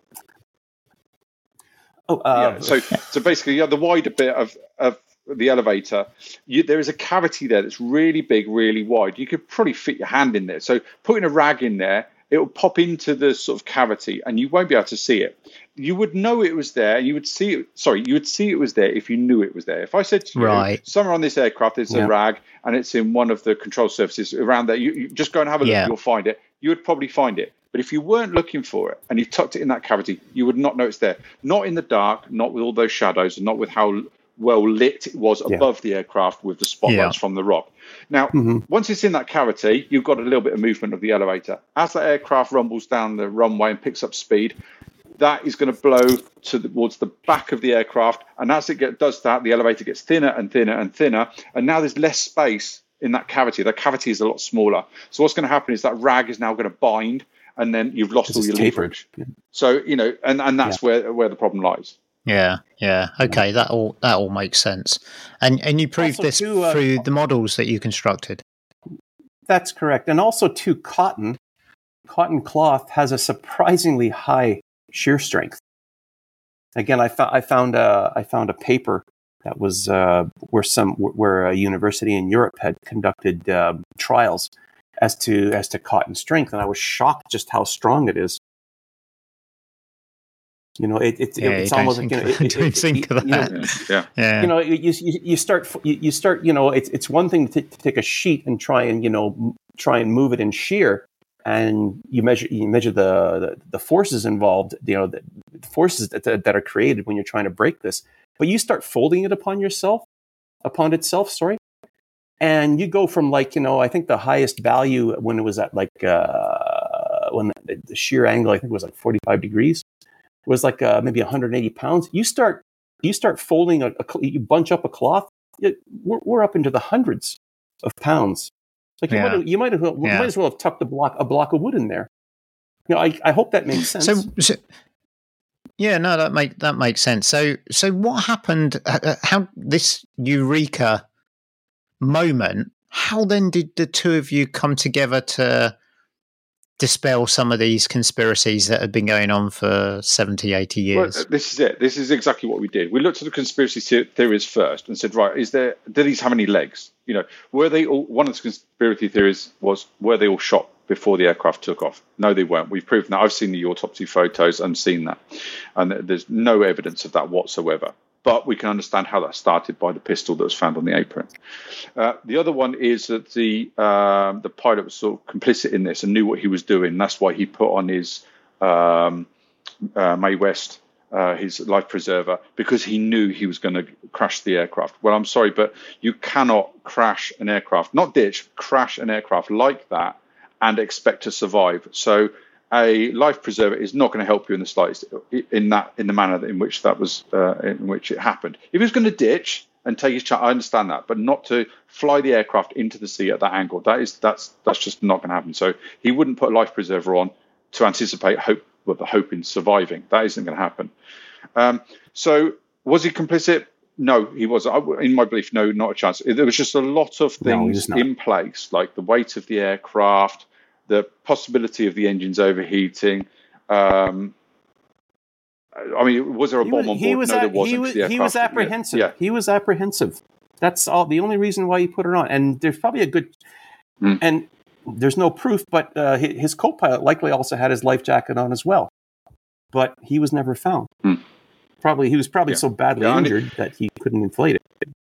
So basically, the wider bit of the elevator, there is a cavity there that's really big, really wide. You could probably fit your hand in there. So putting a rag in there, it will pop into the sort of cavity, and you won't be able to see it. You would know it was there, and you would see it. Sorry, you would see it was there if you knew it was there. If I said to you, somewhere on this aircraft, there's a rag, and it's in one of the control surfaces around there, you just go and have a look. You'll find it. You would probably find it. But if you weren't looking for it and you tucked it in that cavity, you would not know it's there. Not in the dark, not with all those shadows, and not with how well lit it was above the aircraft with the spotlights from the rock. Now, once it's in that cavity, you've got a little bit of movement of the elevator. As the aircraft rumbles down the runway and picks up speed, that is going to blow towards the back of the aircraft. And as it does that, the elevator gets thinner and thinner and thinner. And now there's less space in that cavity. The cavity is a lot smaller. So what's going to happen is that rag is now going to bind, and then you've lost all your leverage. So, and that's where the problem lies. Yeah. Okay, that all makes sense. And you proved this through the models that you constructed. That's correct. And also, too, cotton cloth has a surprisingly high shear strength. Again, I found a paper that was where a university in Europe had conducted trials as to cotton strength, and I was shocked just how strong it is. It's almost like don't think of that. You start. It's one thing to take a sheet and try and move it in shear, and you measure the forces involved. The forces that are created when you're trying to break this. But you start folding it upon itself. And you go from I think the highest value when it was at when the shear angle, I think was like 45 degrees. Was like maybe 180 pounds. You start folding you bunch up a cloth. We're up into the hundreds of pounds. Like you might as well have tucked a block of wood in there. I hope that makes sense. So that makes sense. So what happened? How this eureka moment? How then did the two of you come together to dispel some of these conspiracies that had been going on for 70, 80 years? Well, this is it. This is exactly what we did. We looked at the conspiracy theories first and said, right, do these have any legs? Were they all, one of the conspiracy theories was, were they all shot before the aircraft took off? No, they weren't. We've proven that. I've seen the autopsy photos and seen that. And there's no evidence of that whatsoever. But we can understand how that started by the pistol that was found on the apron. The other one is that the pilot was sort of complicit in this and knew what he was doing. That's why he put on his Mae West, his life preserver, because he knew he was going to crash the aircraft. Well, I'm sorry, but you cannot crash an aircraft, not ditch, crash an aircraft like that and expect to survive. So a life preserver is not going to help you in the slightest in the manner in which that was in which it happened. If he was going to ditch and take his chance, I understand that, but not to fly the aircraft into the sea at that angle. That's just not going to happen. So he wouldn't put a life preserver on to anticipate the hope in surviving. That isn't going to happen. So was he complicit? No, he wasn't. In my belief, no, not a chance. There was just a lot of things in place, like the weight of the aircraft, the possibility of the engines overheating. Was there a bomb on board? No, there wasn't. He was apprehensive. Yeah. He was apprehensive. That's all. The only reason why he put it on. And there's probably a good. And there's no proof, but his co-pilot likely also had his life jacket on as well. But he was never found. He was probably so badly injured that he couldn't inflate it.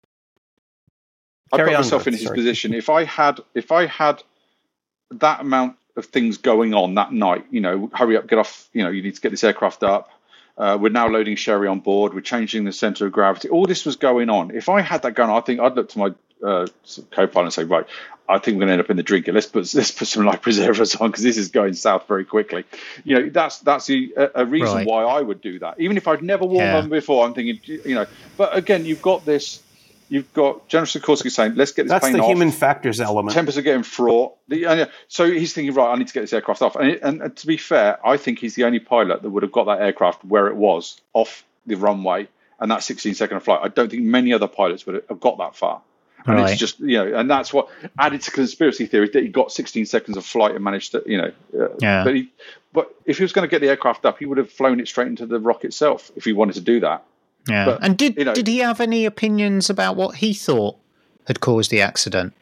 I put myself in his position. If I had that amount of things going on that night, hurry up, get off. You need to get this aircraft up. We're now loading Sherry on board. We're changing the center of gravity. All this was going on. If I had that going on, I think I'd look to my co-pilot and say, right, I think we're going to end up in the drinker. Let's put some life preservers on because this is going south very quickly. That's a reason why I would do that. Even if I'd never worn them before, I'm thinking, But again, you've got General Sikorsky saying, let's get this plane off. That's the human factors element. Tempers are getting fraught. So he's thinking, right, I need to get this aircraft off. And to be fair, I think he's the only pilot that would have got that aircraft where it was, off the runway, and that 16-second flight. I don't think many other pilots would have got that far. And it's just, and that's what added to conspiracy theory, that he got 16 seconds of flight and managed to, But if he was going to get the aircraft up, he would have flown it straight into the rock itself if he wanted to do that. Yeah. But, and did he have any opinions about what he thought had caused the accident?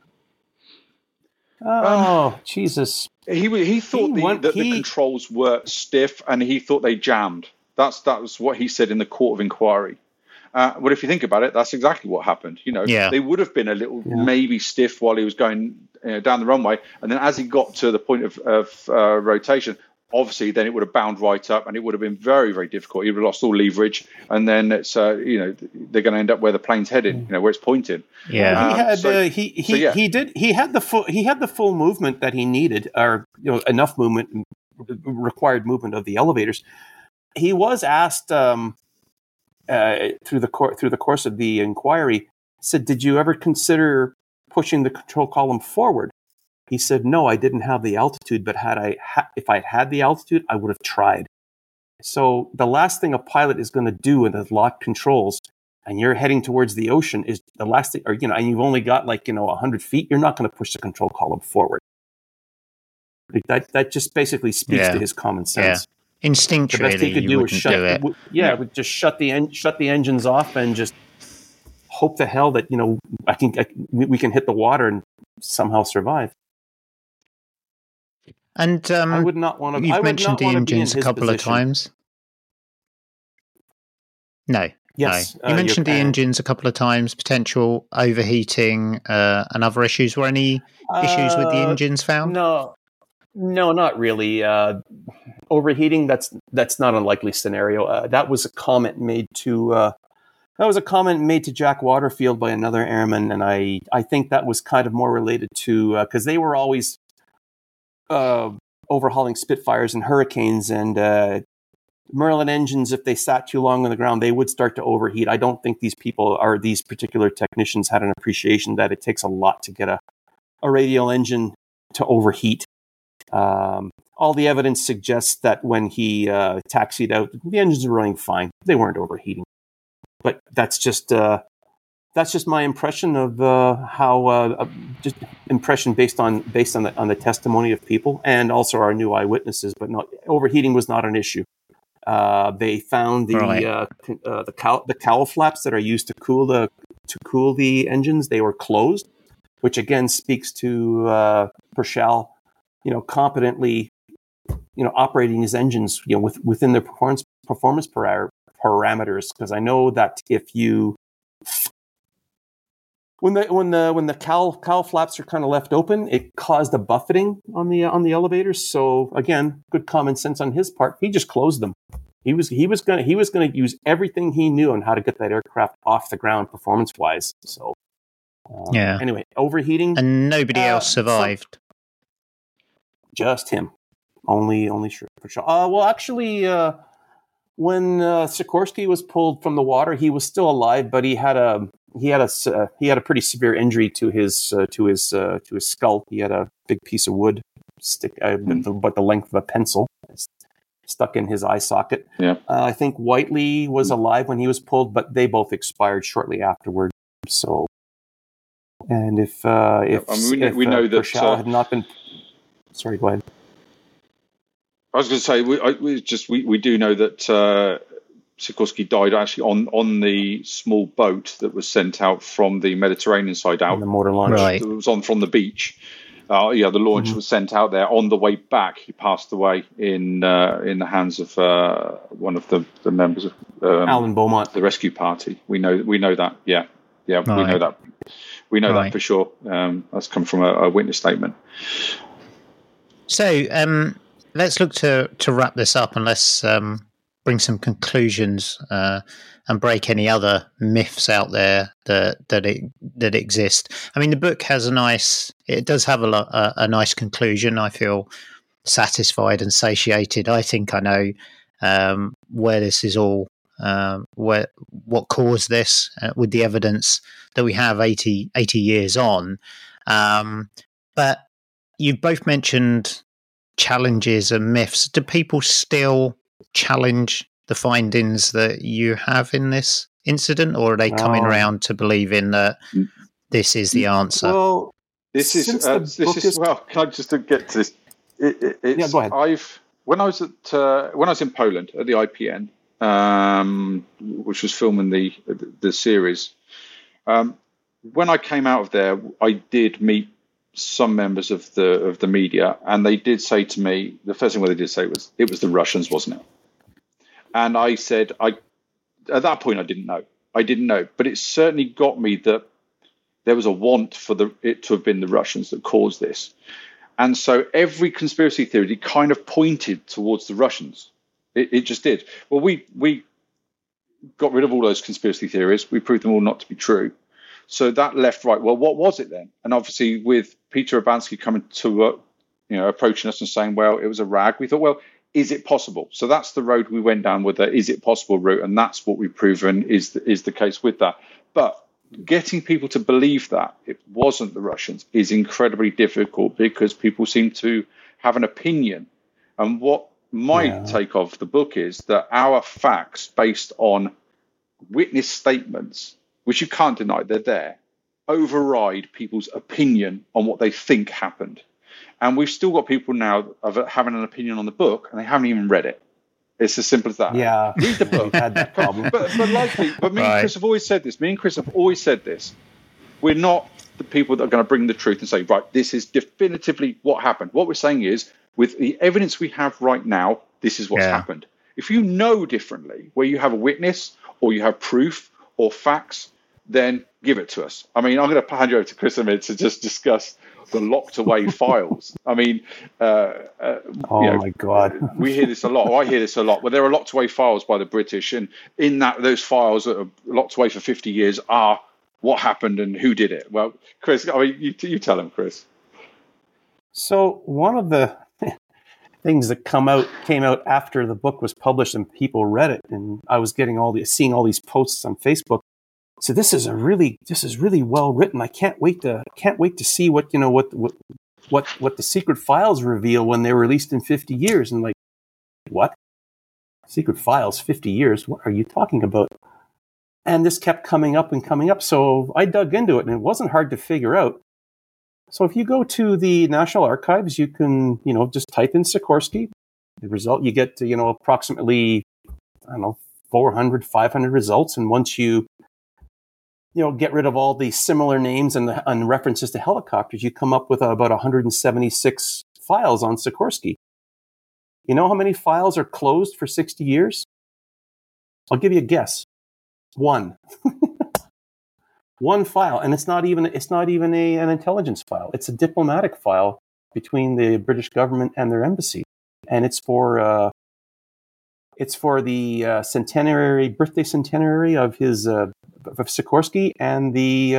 Oh, Jesus. He thought that the controls were stiff and he thought they jammed. That was what he said in the court of inquiry. Well, if you think about it, that's exactly what happened. They would have been a little maybe stiff while he was going down the runway. And then as he got to the point of rotation, obviously then it would have bound right up and it would have been very, very difficult. He would have lost all leverage. And then it's, they're going to end up where the plane's headed, where it's pointing. Yeah. He had the full movement that he needed, or enough movement, required movement of the elevators. He was asked through the course of the inquiry, said, "Did you ever consider pushing the control column forward?" He said, "No, I didn't have the altitude, but if I had the altitude, I would have tried." So the last thing a pilot is going to do in the locked controls, and you're heading towards the ocean, is the last thing, and you've only got 100 feet. You're not going to push the control column forward. That just basically speaks to his common sense. Yeah. Instinctually, the best he could do was just shut the engines off and just hope the hell that we can hit the water and somehow survive. And I would not want to. You've mentioned the engines a couple of times. No. Yes. No. You mentioned the engines a couple of times, potential overheating and other issues. Were any issues with the engines found? No, not really. Overheating, that's not an unlikely scenario. That was a comment made to Jack Waterfield by another airman, and I think that was kind of more related to because they were always overhauling Spitfires and Hurricanes, and Merlin engines, if they sat too long on the ground, they would start to overheat. I don't think these particular technicians had an appreciation that it takes a lot to get a radial engine to overheat. All the evidence suggests that when he taxied out, the engines were running fine. They weren't overheating. But that's just my impression of just impression based on the testimony of people and also our new eyewitnesses. But overheating was not an issue. They found the cowl flaps that are used to cool the engines. They were closed, which again speaks to Purcell, competently, operating his engines, within their performance parameters. Because I know that if you, when the cowl flaps are kind of left open, it caused a buffeting on the elevators. So again, good common sense on his part. He just closed them. He was going to use everything he knew on how to get that aircraft off the ground performance wise. So anyway, overheating, and nobody else survived. Just him. Only Purcell. Well, actually, when Sikorsky was pulled from the water, he was still alive, but he had a pretty severe injury to his skull. He had a big piece of wood stick about the length of a pencil stuck in his eye socket. Yeah. I think Whiteley was alive when he was pulled, but they both expired shortly afterward. So, and if we know that Purcell had not been. Sorry, go ahead. I was going to say we do know that Sikorsky died actually on the small boat that was sent out from the Mediterranean side out, on the motor launch. Right. It was on from the beach. The launch was sent out there. On the way back, he passed away in the hands of one of the members of Alan Beaumont, the rescue party. We know that. Yeah, right. We know that. We know that for sure. That's come from a witness statement. So let's look to wrap this up, and let's bring some conclusions and break any other myths out there that exist. I mean, the book has it does have a nice conclusion. I feel satisfied and satiated. I think I know where this is all, what caused this with the evidence that we have 80 years on. But you've both mentioned challenges and myths. Do people still challenge the findings that you have in this incident, or are they coming around to believing that this is the answer? Well, this is well. Can I just get to this? Yeah, go ahead. When I was in Poland at the IPN, which was filming the series. When I came out of there, I did meet some members of the media, and they did say to me, the first thing they did say was, "It was the Russians, wasn't it?" And I said, at that point, I didn't know, but it certainly got me that there was a want for it to have been the Russians that caused this. And so every conspiracy theory kind of pointed towards the Russians. It just did. Well, we got rid of all those conspiracy theories. We proved them all not to be true. So that left, right. Well, what was it then? And obviously with Peter Urbanski coming to, approaching us and saying, well, it was a rag. We thought, well, is it possible? So that's the road we went down with the is it possible route. And that's what we've proven is the case with that. But getting people to believe that it wasn't the Russians is incredibly difficult because people seem to have an opinion. And what my take of the book is that our facts based on witness statements, which you can't deny, they're there, override people's opinion on what they think happened. And we've still got people now having an opinion on the book, and they haven't even read it. It's as simple as that. Yeah. Read the book. We've had that problem. but me and Chris have always said this. We're not the people that are going to bring the truth and say, right, this is definitively what happened. What we're saying is, with the evidence we have right now, this is what's happened. If you know differently, where you have a witness or you have proof or facts, then give it to us. I mean, I'm going to hand you over to Chris a minute to just discuss the locked away files. I mean, my God, we hear this a lot. Or I hear this a lot. Well, there are locked away files by the British, and in those files that are locked away for 50 years are what happened and who did it. Well, Chris, I mean, you tell him, Chris. So one of the things that came out after the book was published and people read it, and I was seeing all these posts on Facebook. So this is really well written. I can't wait to see what the secret files reveal when they're released in 50 years. And like, what? Secret files, 50 years? What are you talking about? And this kept coming up. So I dug into it, and it wasn't hard to figure out. So if you go to the National Archives, you can, just type in Sikorsky. The result, you get approximately, 400, 500 results. And once you get rid of all the similar names and references to helicopters, you come up with about 176 files on Sikorsky. You know how many files are closed for 60 years? I'll give you a guess. 1. 1 file, and it's not even an intelligence file. It's a diplomatic file between the British government and their embassy, and it's for the birthday centenary of his of Sikorsky and the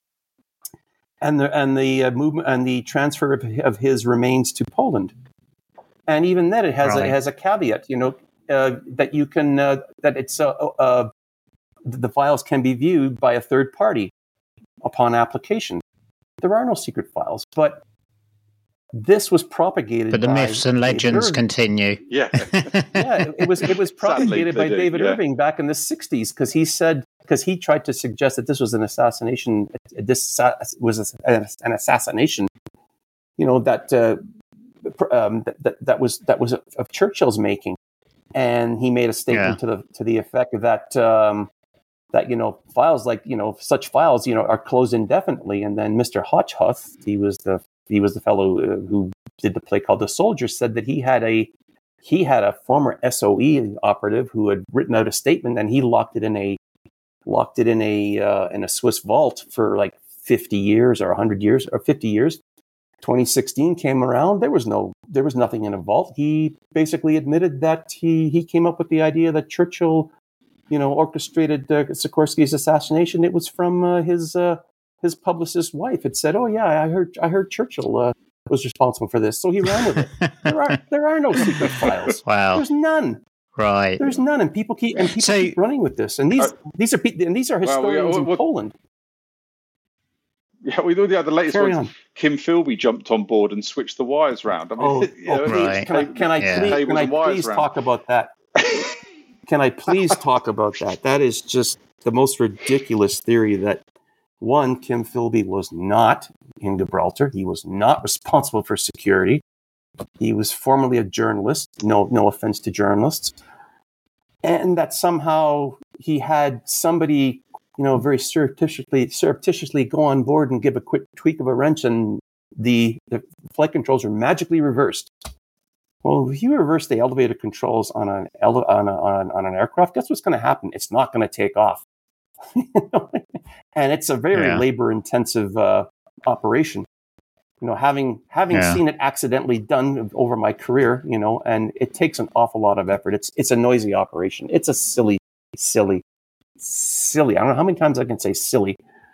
movement and the transfer of his remains to Poland. And even then, it has a caveat, that you can that it's the files can be viewed by a third party upon application. There are no secret files, but this was propagated. But the myths and legends continue. Yeah, it was propagated by David Irving back in the 60s because he tried to suggest that this was an assassination. This was an assassination. That was of Churchill's making, and he made a statement to the effect that files like such files are closed indefinitely. And then Mr. Hotchhuth, he was the the fellow who did the play called The Soldier, said that he had a former SOE operative who had written out a statement, and he locked it in a Swiss vault for like 50 years or 100 years or 50 years. 2016 came around. There was nothing in a vault. He basically admitted that he came up with the idea that Churchill, orchestrated Sikorsky's assassination. It was from his publicist wife. It said, "Oh yeah, I heard Churchill was responsible for this," so he ran with it. There are no secret files. Wow, there's none. Right, there's none, and people keep running with this. And these are historians in Poland. Yeah, we know the latest ones. Kim Philby jumped on board and switched the wires round. I mean, right. Can I please talk about that? Can I please talk about that? That is just the most ridiculous theory that, one, Kim Philby was not in Gibraltar. He was not responsible for security. He was formerly a journalist. No offense to journalists. And that somehow he had somebody, very surreptitiously go on board and give a quick tweak of a wrench, and the flight controls are magically reversed. Well, if you reverse the elevator controls on an aircraft, guess what's going to happen? It's not going to take off. And it's a very labor-intensive operation. Having seen it accidentally done over my career, and it takes an awful lot of effort. It's a noisy operation. It's a silly. I don't know how many times I can say silly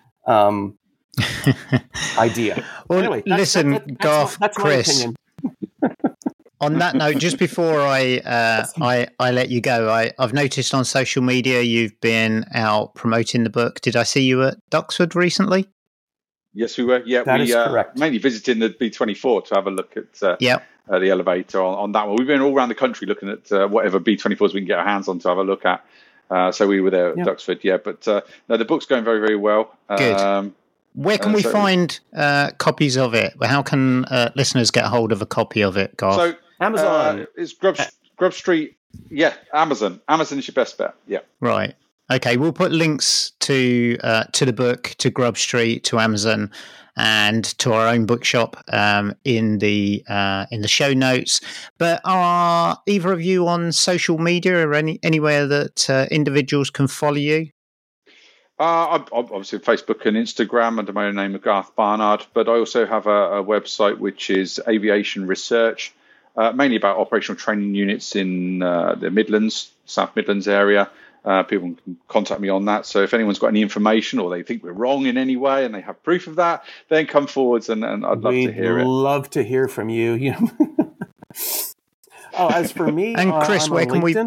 idea. Well, anyway, listen, Garth, Chris. On that note, just before I let you go, I've noticed on social media you've been out promoting the book. Did I see you at Duxford recently? Yes, we were. Yeah, that is correct. Mainly visiting the B-24 to have a look at the elevator on that one. We've been all around the country looking at whatever B-24s we can get our hands on to have a look at. So we were there at Duxford, But no, the book's going very, very well. Good. Where can we find copies of it? How can listeners get hold of a copy of it, Garth? So Amazon. It's Grub Street. Yeah, Amazon. Amazon is your best bet. Yeah. Right. Okay, we'll put links to the book, to Grub Street, to Amazon, and to our own bookshop in the show notes. But are either of you on social media or anywhere that individuals can follow you? I'm obviously Facebook and Instagram under my own name of Garth Barnard, but I also have a website which is Aviation Research, mainly about operational training units in the Midlands, South Midlands area. People can contact me on that. So if anyone's got any information or they think we're wrong in any way and they have proof of that, then come forwards and I'd love to hear it. We'd love to hear from you. As for me, and Chris, where can we?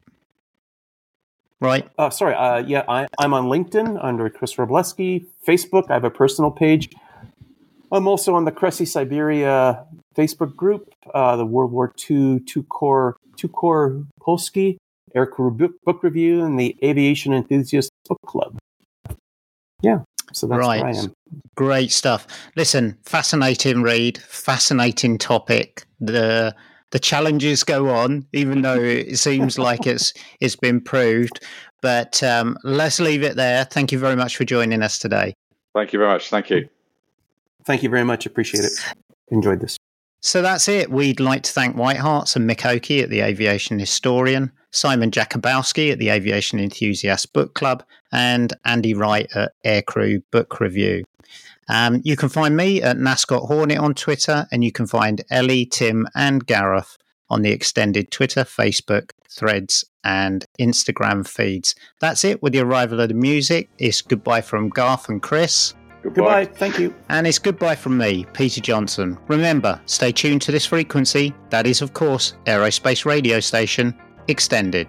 Right. Sorry. I'm on LinkedIn under Chris Wroblewski. Facebook, I have a personal page. I'm also on the Cressy Siberia Facebook group, the World War II two-core Polski Aircrew Book Review, and the Aviation Enthusiast Book Club. Yeah, so that's where I am. Great stuff. Listen, fascinating read, fascinating topic. The challenges go on, even though it seems like it's been proved. But let's leave it there. Thank you very much for joining us today. Thank you very much. Thank you. Thank you very much. Appreciate it. Enjoyed this. So that's it. We'd like to thank White Harts and Mick Oakey at the Aviation Historian, Simon Jakubowski at the Aviation Enthusiast Book Club, and Andy Wright at Aircrew Book Review. You can find me at Nascot Hornet on Twitter, and you can find Ellie, Tim, and Gareth on the extended Twitter, Facebook, Threads, and Instagram feeds. That's it. With the arrival of the music, it's goodbye from Garth and Chris. Goodbye. Thank you. And it's goodbye from me, Peter Johnson. Remember, stay tuned to this frequency. That is, of course, Aerospace Radio Station Extended.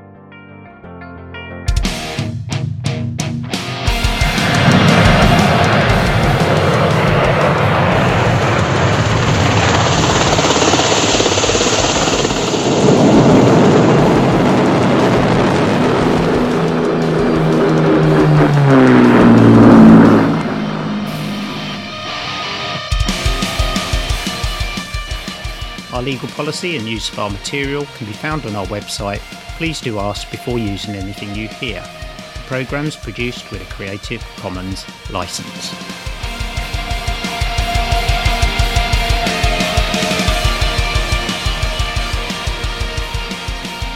Our legal policy and use of our material can be found on our website. Please do ask before using anything you hear. The programme is produced with a Creative Commons licence.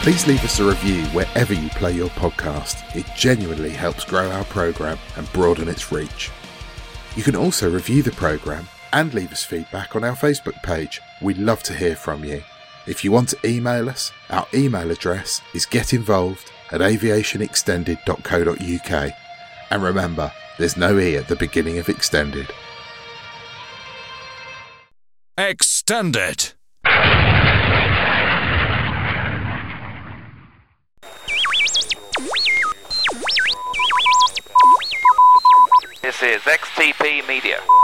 Please leave us a review wherever you play your podcast. It genuinely helps grow our programme and broaden its reach. You can also review the programme and leave us feedback on our Facebook page. We'd love to hear from you. If you want to email us, our email address is getinvolved@aviationextended.co.uk. And remember, there's no E at the beginning of Extended. Extended. This is XTP Media.